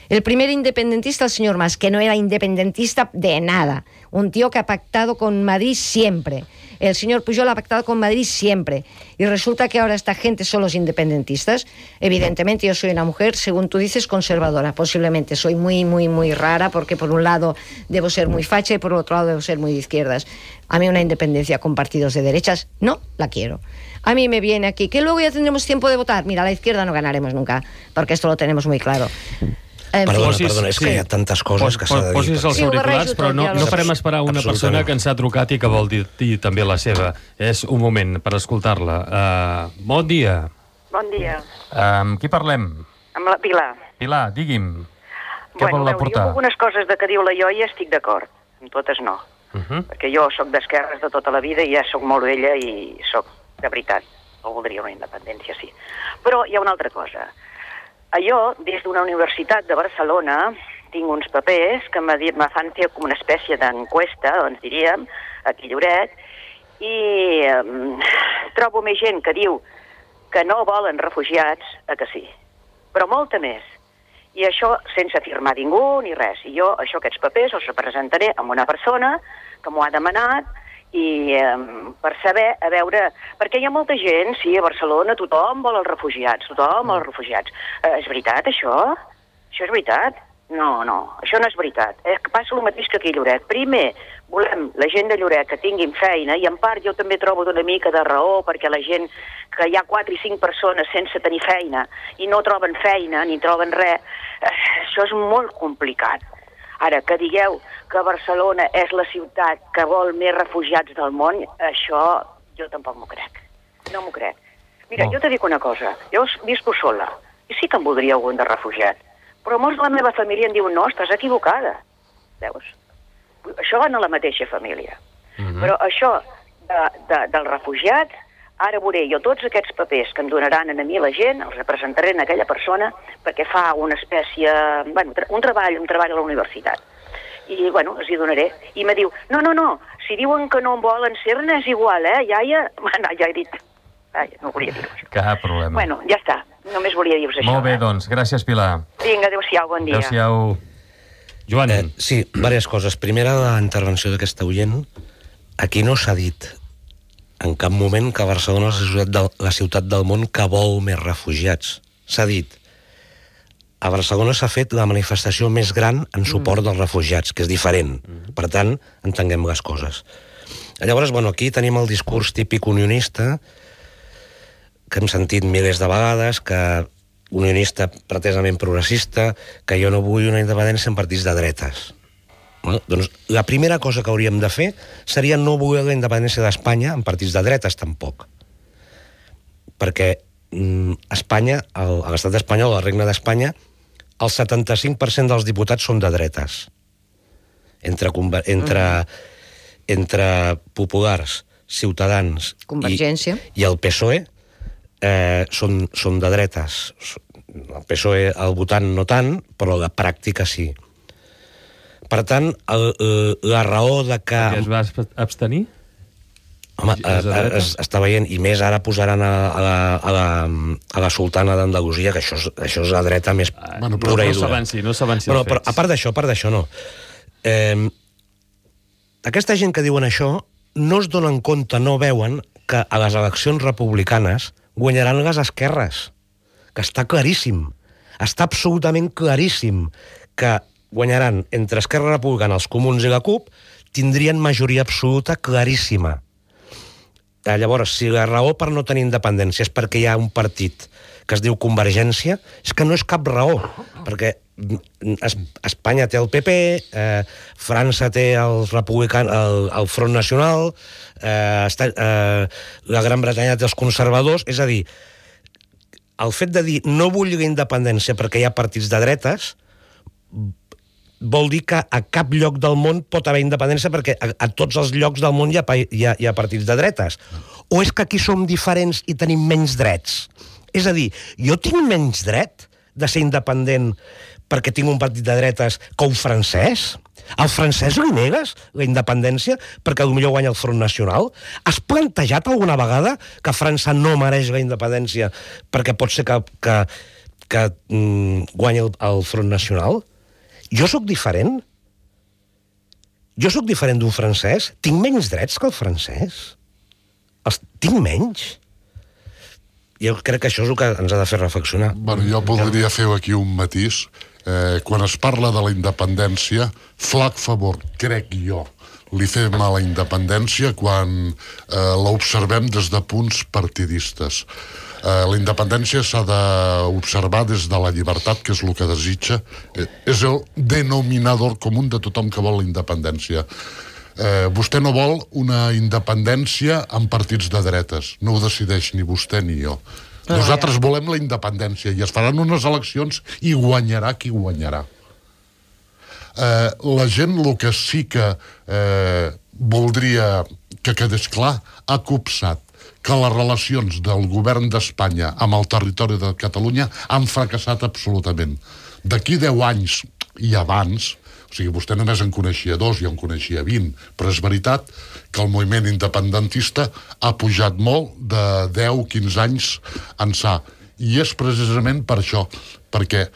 El primer independentista, el señor Mas, que no era independentista de nada. Un tío que ha pactado con Madrid siempre. El señor Pujol ha pactado con Madrid siempre. Y resulta que ahora esta gente son los independentistas. Evidentemente yo soy una mujer, según tú dices, conservadora. Posiblemente soy muy, muy, muy rara porque por un lado debo ser muy facha y por otro lado debo ser muy de izquierdas. A mí una independencia con partidos de derechas no la quiero. A mí me viene aquí, que luego ya tendremos tiempo de votar. Mira, a la izquierda no ganaremos nunca, porque esto lo tenemos muy claro. Perdona, és que hi ha tantes coses que s'ha de dir. Posis els auriculars, però no farem esperar una persona que ens ha trucat i que vol dir també la seva. És un moment per escoltar-la. Bon dia. Bon dia. Amb qui parlem? Amb la Pilar. Pilar, digui'm. Què vol aportar? Jo amb algunes coses que diu la Ioia estic d'acord, amb totes no. Perquè jo sóc d'esquerres de tota la vida i ja sóc molt vella i sóc de veritat. No voldria una independència, sí. Però hi ha una altra cosa. Jo, des d'una universitat de Barcelona, tinc uns papers que me fan fer com una espècie d'enquesta, doncs diríem, aquí a Lloret, i trobo més gent que diu que no volen refugiats que sí, però molta més. I això sense firmar ningú ni res. I jo aquests papers els representaré amb una persona que m'ho ha demanat i per saber, a veure... Perquè hi ha molta gent, sí, a Barcelona tothom vol els refugiats, tothom vol els refugiats. És veritat, això? Això és veritat? No, això no és veritat. Passa el mateix que aquí a Lloret. Primer, volem la gent de Lloret que tinguin feina, i en part jo també trobo d'una mica de raó, perquè la gent, que hi ha 4 i 5 persones sense tenir feina, i no troben feina, ni troben res, això és molt complicat. Ara, que digueu que Barcelona és la ciutat que vol més refugiats del món, això jo tampoc m'ho crec. No m'ho crec. Mira, jo te dic una cosa. Jo visco sola, i sí que em voldria algun de refugiat. Però molts de la meva família em diuen, no, estàs equivocada. Veus? Això va a la mateixa família. Però això dels refugiats, ara veuré jo tots aquests papers que em donaran a mi la gent, els representaré a aquella persona perquè fa una espècie... Bueno, un treball a la universitat. I, bueno, els hi donaré. I me diu, no, si diuen que no en volen ser-ne és igual, iaia? Bueno, ja he dit. No volia dir-ho, això. Cap problema. Bueno, ja està. Només volia dir-vos això. Molt bé, doncs. Gràcies, Pilar. Vinga, adéu-siau, bon dia. Adéu-siau. Joan. Sí, diverses coses. Primera, la intervenció d'aquesta oient. Aquí no s'ha dit en cap moment que Barcelona és la ciutat del món que vol més refugiats. S'ha dit, a Barcelona s'ha fet la manifestació més gran en suport dels refugiats, que és diferent. Per tant, entenguem les coses. Llavors, aquí tenim el discurs típic unionista, que hem sentit milers de vegades, que unionista pretesament progressista, que jo no vull una independència en partits de dretes. Doncs la primera cosa que hauríem de fer seria no voler la independència d'Espanya en partits de dretes, tampoc. Perquè Espanya, a l'estat espanyol, al Regne d'Espanya, el 75% dels diputats són de dretes. Entre populars, ciutadans Convergència i el PSOE són de dretes. El PSOE, el votant no tant, però la pràctica sí. Per tant, la raó de que... Que es va abstenir? Home, està veient, i més ara posaran a la sultana d'Andalusia, que això és la dreta més pura i dura. No s'avanci els fets. Però a part d'això, no. Aquesta gent que diuen això no es donen compte, no veuen que a les eleccions republicanes guanyaran les esquerres, que està claríssim. Està absolutament claríssim que guanyaran entre Esquerra Republicana, els Comuns i la CUP, tindrien majoria absoluta claríssima. Llavors, si la raó per no tenir independència és perquè hi ha un partit que es diu Convergència, és que no és cap raó, perquè Espanya té el PP, França té el Front Nacional, la Gran Bretanya té els conservadors, és a dir, el fet de dir no vull la independència perquè hi ha partits de dretes vol dir que a cap lloc del món pot haver independència perquè a tots els llocs del món hi ha partits de dretes. O és que aquí som diferents i tenim menys drets? És a dir, jo tinc menys dret de ser independent perquè tinc un partit de dretes que un francès? Al francès li negues la independència perquè potser guanya el Front Nacional? Has plantejat alguna vegada que França no mereix la independència perquè pot ser que que guanya el Front Nacional? Jo sóc diferent? Jo sóc diferent d'un francès? Tinc menys drets que el francès? Tinc menys? Jo crec que això és el que ens ha de fer reflexionar. Bueno, jo voldria fer aquí un matís. Quan es parla de la independència, flac favor, crec jo, li fem a la independència quan l'observem des de punts partidistes. La independència s'ha d'observar des de la llibertat, que és el que desitja. És el denominador comú de tothom que vol la independència. Vostè no vol una independència amb partits de dretes. No ho decideix ni vostè ni jo. Nosaltres volem la independència i es faran unes eleccions i guanyarà qui guanyarà. La gent el que sí que voldria que quedés clar ha copsat que les relacions del govern d'Espanya amb el territori de Catalunya han fracassat absolutament. D'aquí 10 anys i abans, o sigui, vostè només en coneixia 2, jo en coneixia 20, però és veritat que el moviment independentista ha pujat molt de 10-15 anys ençà. I és precisament per això, perquè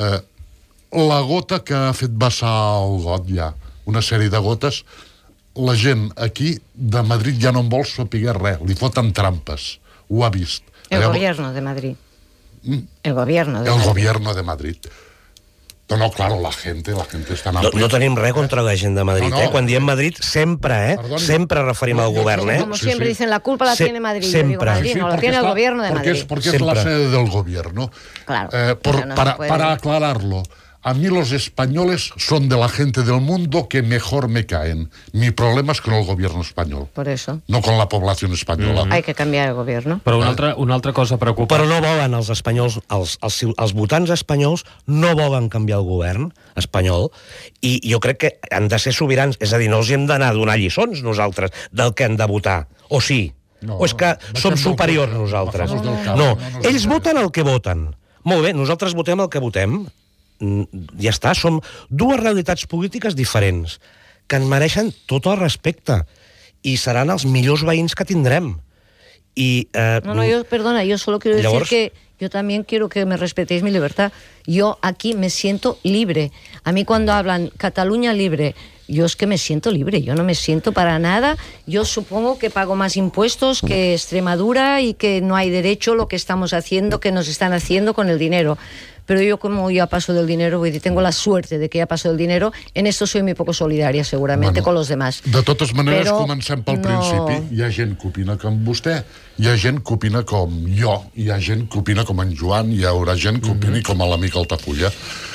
la gota que ha fet vessar el got ja, una sèrie de gotes, la gent aquí de Madrid ja no en vol saber res, li foten trampes, ho ha vist. El gobierno de Madrid. El gobierno de El Madrid. gobierno de Madrid. No, claro, la gente està en No tenim res contra la gent de Madrid, No. Quan diem Madrid, sempre, Perdoni. sempre referim al govern, Como siempre dicen, la culpa la tiene Madrid. Siempre. Yo digo, Madrid, no, la tiene el gobierno de Madrid. Porque es la sede del gobierno. Claro, pero no se puede. Para aclararlo, a mí los españoles son de la gente del mundo que mejor me caen. Mi problema es con el gobierno español, Por eso. no con la población española. Hay que cambiar el gobierno. Però una altra cosa preocupant. Però no volen els espanyols, els votants espanyols no volen canviar el govern espanyol, i jo crec que han de ser sobirans, és a dir, no els hem d'anar a donar lliçons nosaltres del que han de votar, o sí? No, o és que som superiors nosaltres? No, ells voten el que voten. Molt bé, nosaltres votem el que votem, ja està, som dues realitats polítiques diferents que en mereixen tot el respecte i seran els millors veïns que tindrem. Perdona, yo solo quiero decir que yo también quiero que me respetéis mi libertad. Yo aquí me siento libre. A mí cuando hablan Cataluña libre, yo es que me siento libre, yo no me siento para nada. Yo supongo que pago más impuestos que Extremadura y que no hay derecho lo que estamos haciendo, que nos están haciendo con el dinero. Pero yo, como ya paso del dinero, tengo la suerte de que ya paso del dinero, en esto soy muy poco solidaria, seguramente, con los demás. De totes maneres, Però comencem pel principi. Hi ha gent que opina com vostè, hi ha gent que opina com jo, hi ha gent que opina com en Joan, hi haurà gent que opini com a l'amic Altafulla.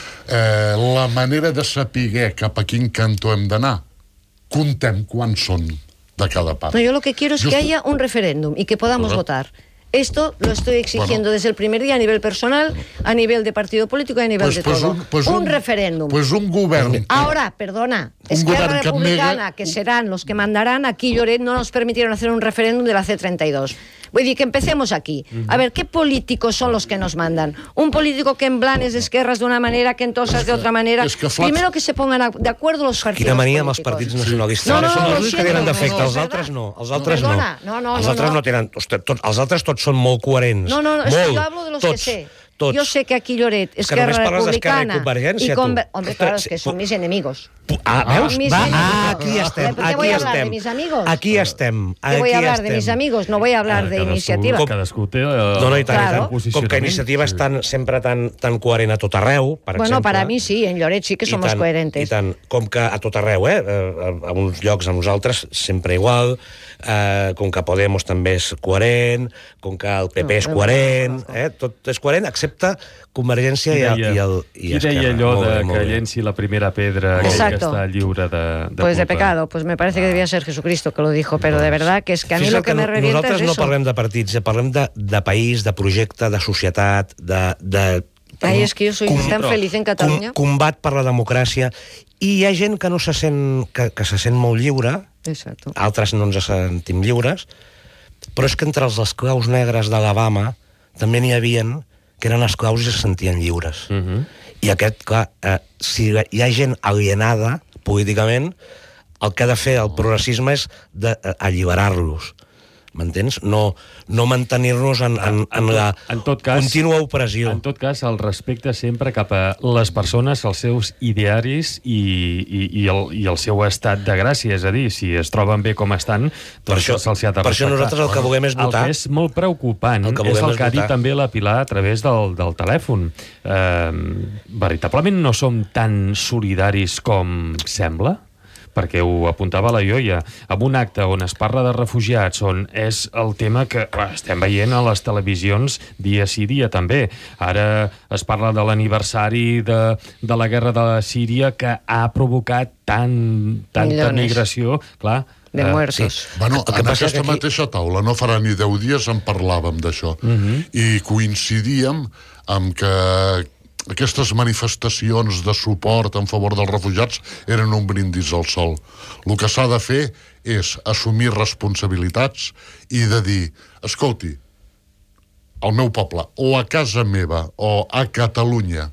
La manera de saber cap a quin cantó hem d'anar, contem quants són de cada part. No, yo lo que quiero es que haya un referéndum y que podamos votar. Esto lo estoy exigiendo desde el primer día a nivel personal, a nivel de partido político y a nivel de todo. Un referéndum. Pues un govern. Ahora, perdona, Esquerra Republicana, que serán los que mandarán, aquí Lloret no nos permitieron hacer un referéndum de la C32. Voy a decir que empecemos aquí. A ver, ¿qué políticos son los que nos mandan? Un político que en Blanes d'Esquerres de una manera, que en Tosas de otra manera. Primero que se pongan de acuerdo los partidos Quina mania políticos. amb els partits nacionalistes. No, Són els únics que tenen siento, defecte, no, els altres no. Els altres no. Perdona, no. Els altres no tenen... Els altres tots són molt coherents. No, es que yo hablo de los que sé. Yo sé que aquí Lloret, Esquerra Republicana y hombre, claro, es que son mis enemigos. Veus? Aquí estem. ¿Qué voy a hablar de mis amigos? Aquí estem. ¿Qué voy a hablar de mis amigos? No voy a hablar de iniciativa. Cadascú té i tant. Com que iniciativa és sempre tan coherent a tot arreu, per exemple... Bueno, para mí sí, en Lloret sí que somos coherentes. I tant, com que a tot arreu, a uns llocs a nosaltres sempre igual, com que Podemos també és coherent, com que el PP és coherent, tot és coherent, excepte Convergència i Esquerra. Qui deia allò que llenci la primera pedra que està lliure de pues de pecado? Pues me parece que debía ser Jesucristo que lo dijo, pero de verdad que es que a mí lo que me revienta es eso. Nosaltres no parlem de partits, parlem de país, de projecte, de societat, de Ai, és que jo soy tan feliç en Catalunya. Combat per la democràcia. I hi ha gent que no se sent, que se sent molt lliure, altres no ens sentim lliures, però és que entre els esclaus negres d'Alabama també n'hi havien que eren esclaus i se sentien lliures. I aquest, clar, si hi ha gent alienada políticament, el que ha de fer el progressisme és alliberar-los. m'entens? No mantenir-nos en la contínua opressió. En tot cas, el respecte sempre cap a les persones, els seus idearis i el seu estat de gràcia, és a dir, si es troben bé com estan, doncs se'ls ha de respectar. Per això nosaltres el que volem és votar. El que és molt preocupant és el que ha dit també la Pilar a través del telèfon. Veritablement no som tan solidaris com sembla? Perquè ho apuntava la Ioia, amb un acte on es parla de refugiats, on és el tema que estem veient a les televisions dia sí, dia també. Ara es parla de l'aniversari de la guerra de Síria, que ha provocat tanta migració, clar. De muertos. Sí. Bueno, en aquesta mateixa taula, no farà ni 10 dies, en parlàvem d'això. I coincidíem amb que aquestes manifestacions de suport en favor dels refugiats eren un brindis al sol. El que s'ha de fer és assumir responsabilitats i de dir, escolti, al meu poble, o a casa meva, o a Catalunya,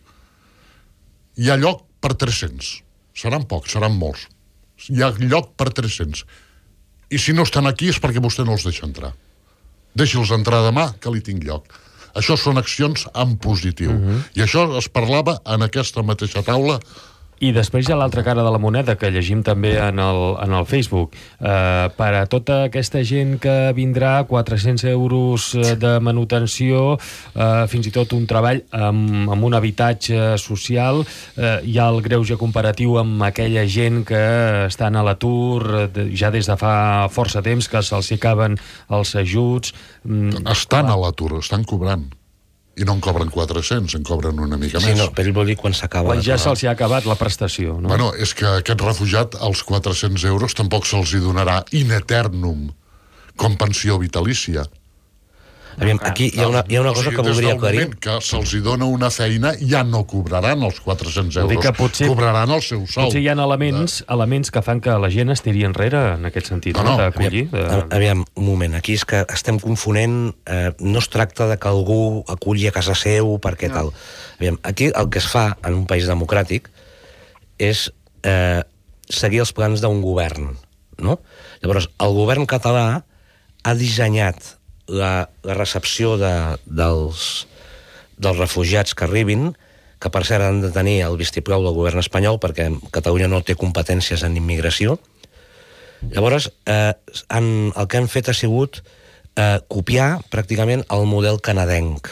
hi ha lloc per 300. Seran pocs, seran molts. Hi ha lloc per 300. I si no estan aquí és perquè vostè no els deixa entrar. Deixi'ls entrar demà, que li tinc lloc. Això són accions en positiu. I això es parlava en aquesta mateixa taula. I després hi ha l'altra cara de la moneda, que llegim també en el Facebook. Per a tota aquesta gent que vindrà, 400 euros de manutenció, fins i tot un treball amb un habitatge social, hi ha el greuge comparatiu amb aquella gent que estan a l'atur ja des de fa força temps, que se'ls acaben els ajuts. Estan a l'atur, estan cobrant. I no en cobren 400, en cobren una mica més. Sí, no, però ell vol dir quan s'acaba. Quan ja se'ls ha acabat la prestació, no? Bueno, és que aquest refugiat, els 400 euros, tampoc se'ls hi donarà in eternum, com pensió vitalícia. Aviam, aquí hi ha una cosa que voldria aclarir. Des del moment que se'ls hi dona una feina, ja no cobraran els 400 euros, cobraran el seu sou. Potser hi ha elements que fan que la gent es tiri enrere en aquest sentit, d'acollir. Aviam, un moment, aquí és que estem confonent, no es tracta de que algú aculli a casa seu perquè tal. Aviam, aquí el que es fa en un país democràtic és seguir els plans d'un govern, no? Llavors, el govern català ha dissenyat la recepció dels refugiats que arribin, que per cert han de tenir el vistiplau del govern espanyol perquè Catalunya no té competències en immigració. Llavors, el que han fet ha sigut copiar pràcticament el model canadenc.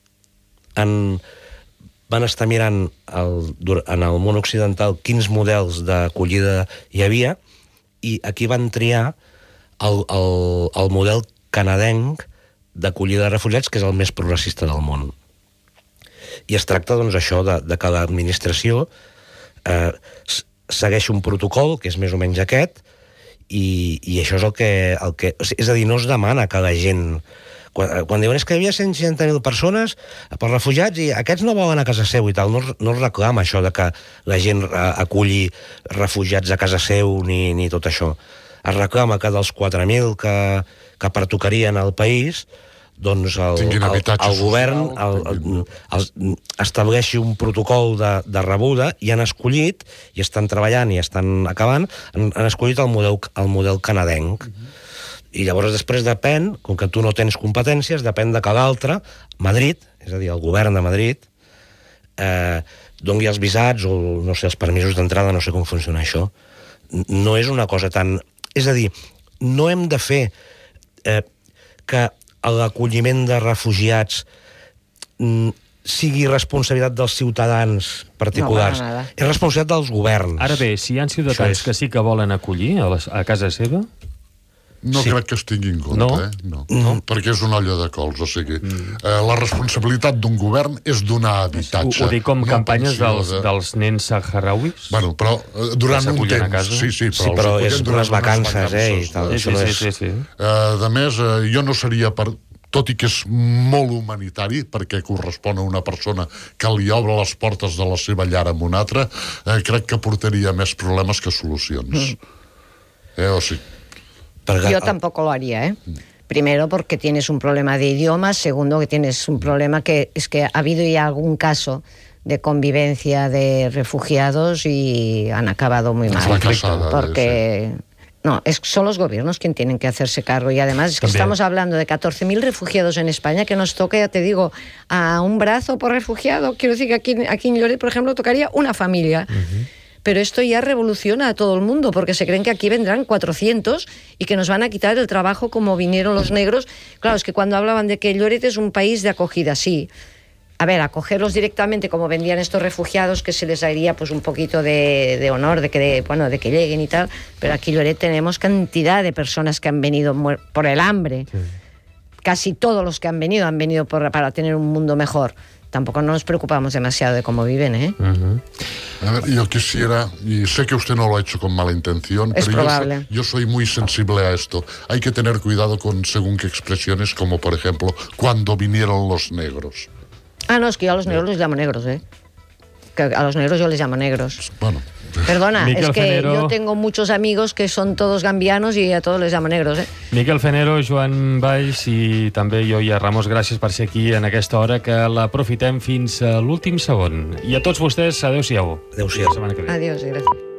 Van estar mirant en el món occidental quins models d'acollida hi havia i aquí van triar el model canadenc d'acollida de refugiats, que és el més progressista del món. I es tracta, doncs, això, de que l'administració segueixi un protocol, que és més o menys aquest, i això és el que... És a dir, no es demana que la gent... Quan diuen que hi havia 160.000 persones per refugiats i aquests no volen a casa seu i tal, no es reclama això de que la gent aculli refugiats a casa seu ni tot això. Es reclama que dels 4.000 que pertocarien al país, doncs el govern estableixi un protocol de rebuda i han escollit, i estan treballant i estan acabant, han escollit el model canadenc. I llavors després depèn, com que tu no tens competències, depèn de que l'altre, Madrid, és a dir, el govern de Madrid, doni els visats o, no sé, els permisos d'entrada, no sé com funciona això. No és una cosa tan... És a dir, no hem de fer que l'acolliment de refugiats sigui responsabilitat dels ciutadans particulars. No, és responsabilitat dels governs. Ara bé, si hi ha ciutadans que sí que volen acollir a casa seva... No crec que es tingui en compte, no. Perquè és una olla de cols, o sigui, la responsabilitat d'un govern és donar habitatge. Ho dic com campanyes dels nens saharauis? Bueno, però durant un temps... Sí, però és unes vacances, i tal. Sí. A més, jo no seria per... Tot i que és molt humanitari, perquè correspon a una persona que li obre les portes de la seva llar amb una altra, crec que portaria més problemes que solucions. O sigui... Yo tampoco lo haría, ¿eh? Primero porque tienes un problema de idioma, segundo que tienes un problema que es que ha habido ya algún caso de convivencia de refugiados y han acabado muy mal. Porque No, son los gobiernos quienes tienen que hacerse cargo. Y además es que estamos hablando de 14.000 refugiados en España, que nos toca, ya te digo, a un brazo por refugiado. Quiero decir que aquí en Lloret, por ejemplo, tocaría una familia. Pero esto ya revoluciona a todo el mundo, porque se creen que aquí vendrán 400 y que nos van a quitar el trabajo como vinieron los negros. Claro, es que cuando hablaban de que Lloret es un país de acogida, sí. A ver, acogerlos directamente como vendían estos refugiados, que se les daría pues un poquito de honor de que lleguen y tal, pero aquí en Lloret tenemos cantidad de personas que han venido por el hambre. Sí. Casi todos los que han venido para tener un mundo mejor. Tampoco nos preocupamos demasiado de cómo viven, ¿eh? A ver, yo quisiera, y sé que usted no lo ha hecho con mala intención, es pero probable. Yo soy muy sensible a esto. Hay que tener cuidado con según qué expresiones, como por ejemplo, cuando vinieron los negros. Ah, no, es que yo a los negros les llamo negros, ¿eh? Que a los negros yo les llamo negros. Bueno. Perdona, Miquel es que Fenero... yo tengo muchos amigos que son todos gambianos y a todos les llamo negros, ¿eh? Miquel Fenero, Joan Valls i també Ioia Ramos, gràcies per ser aquí en aquesta hora, que l'aprofitem fins a l'últim segon. I a tots vostès, adeu-siau. Adeu-siau. Adiós, gràcies.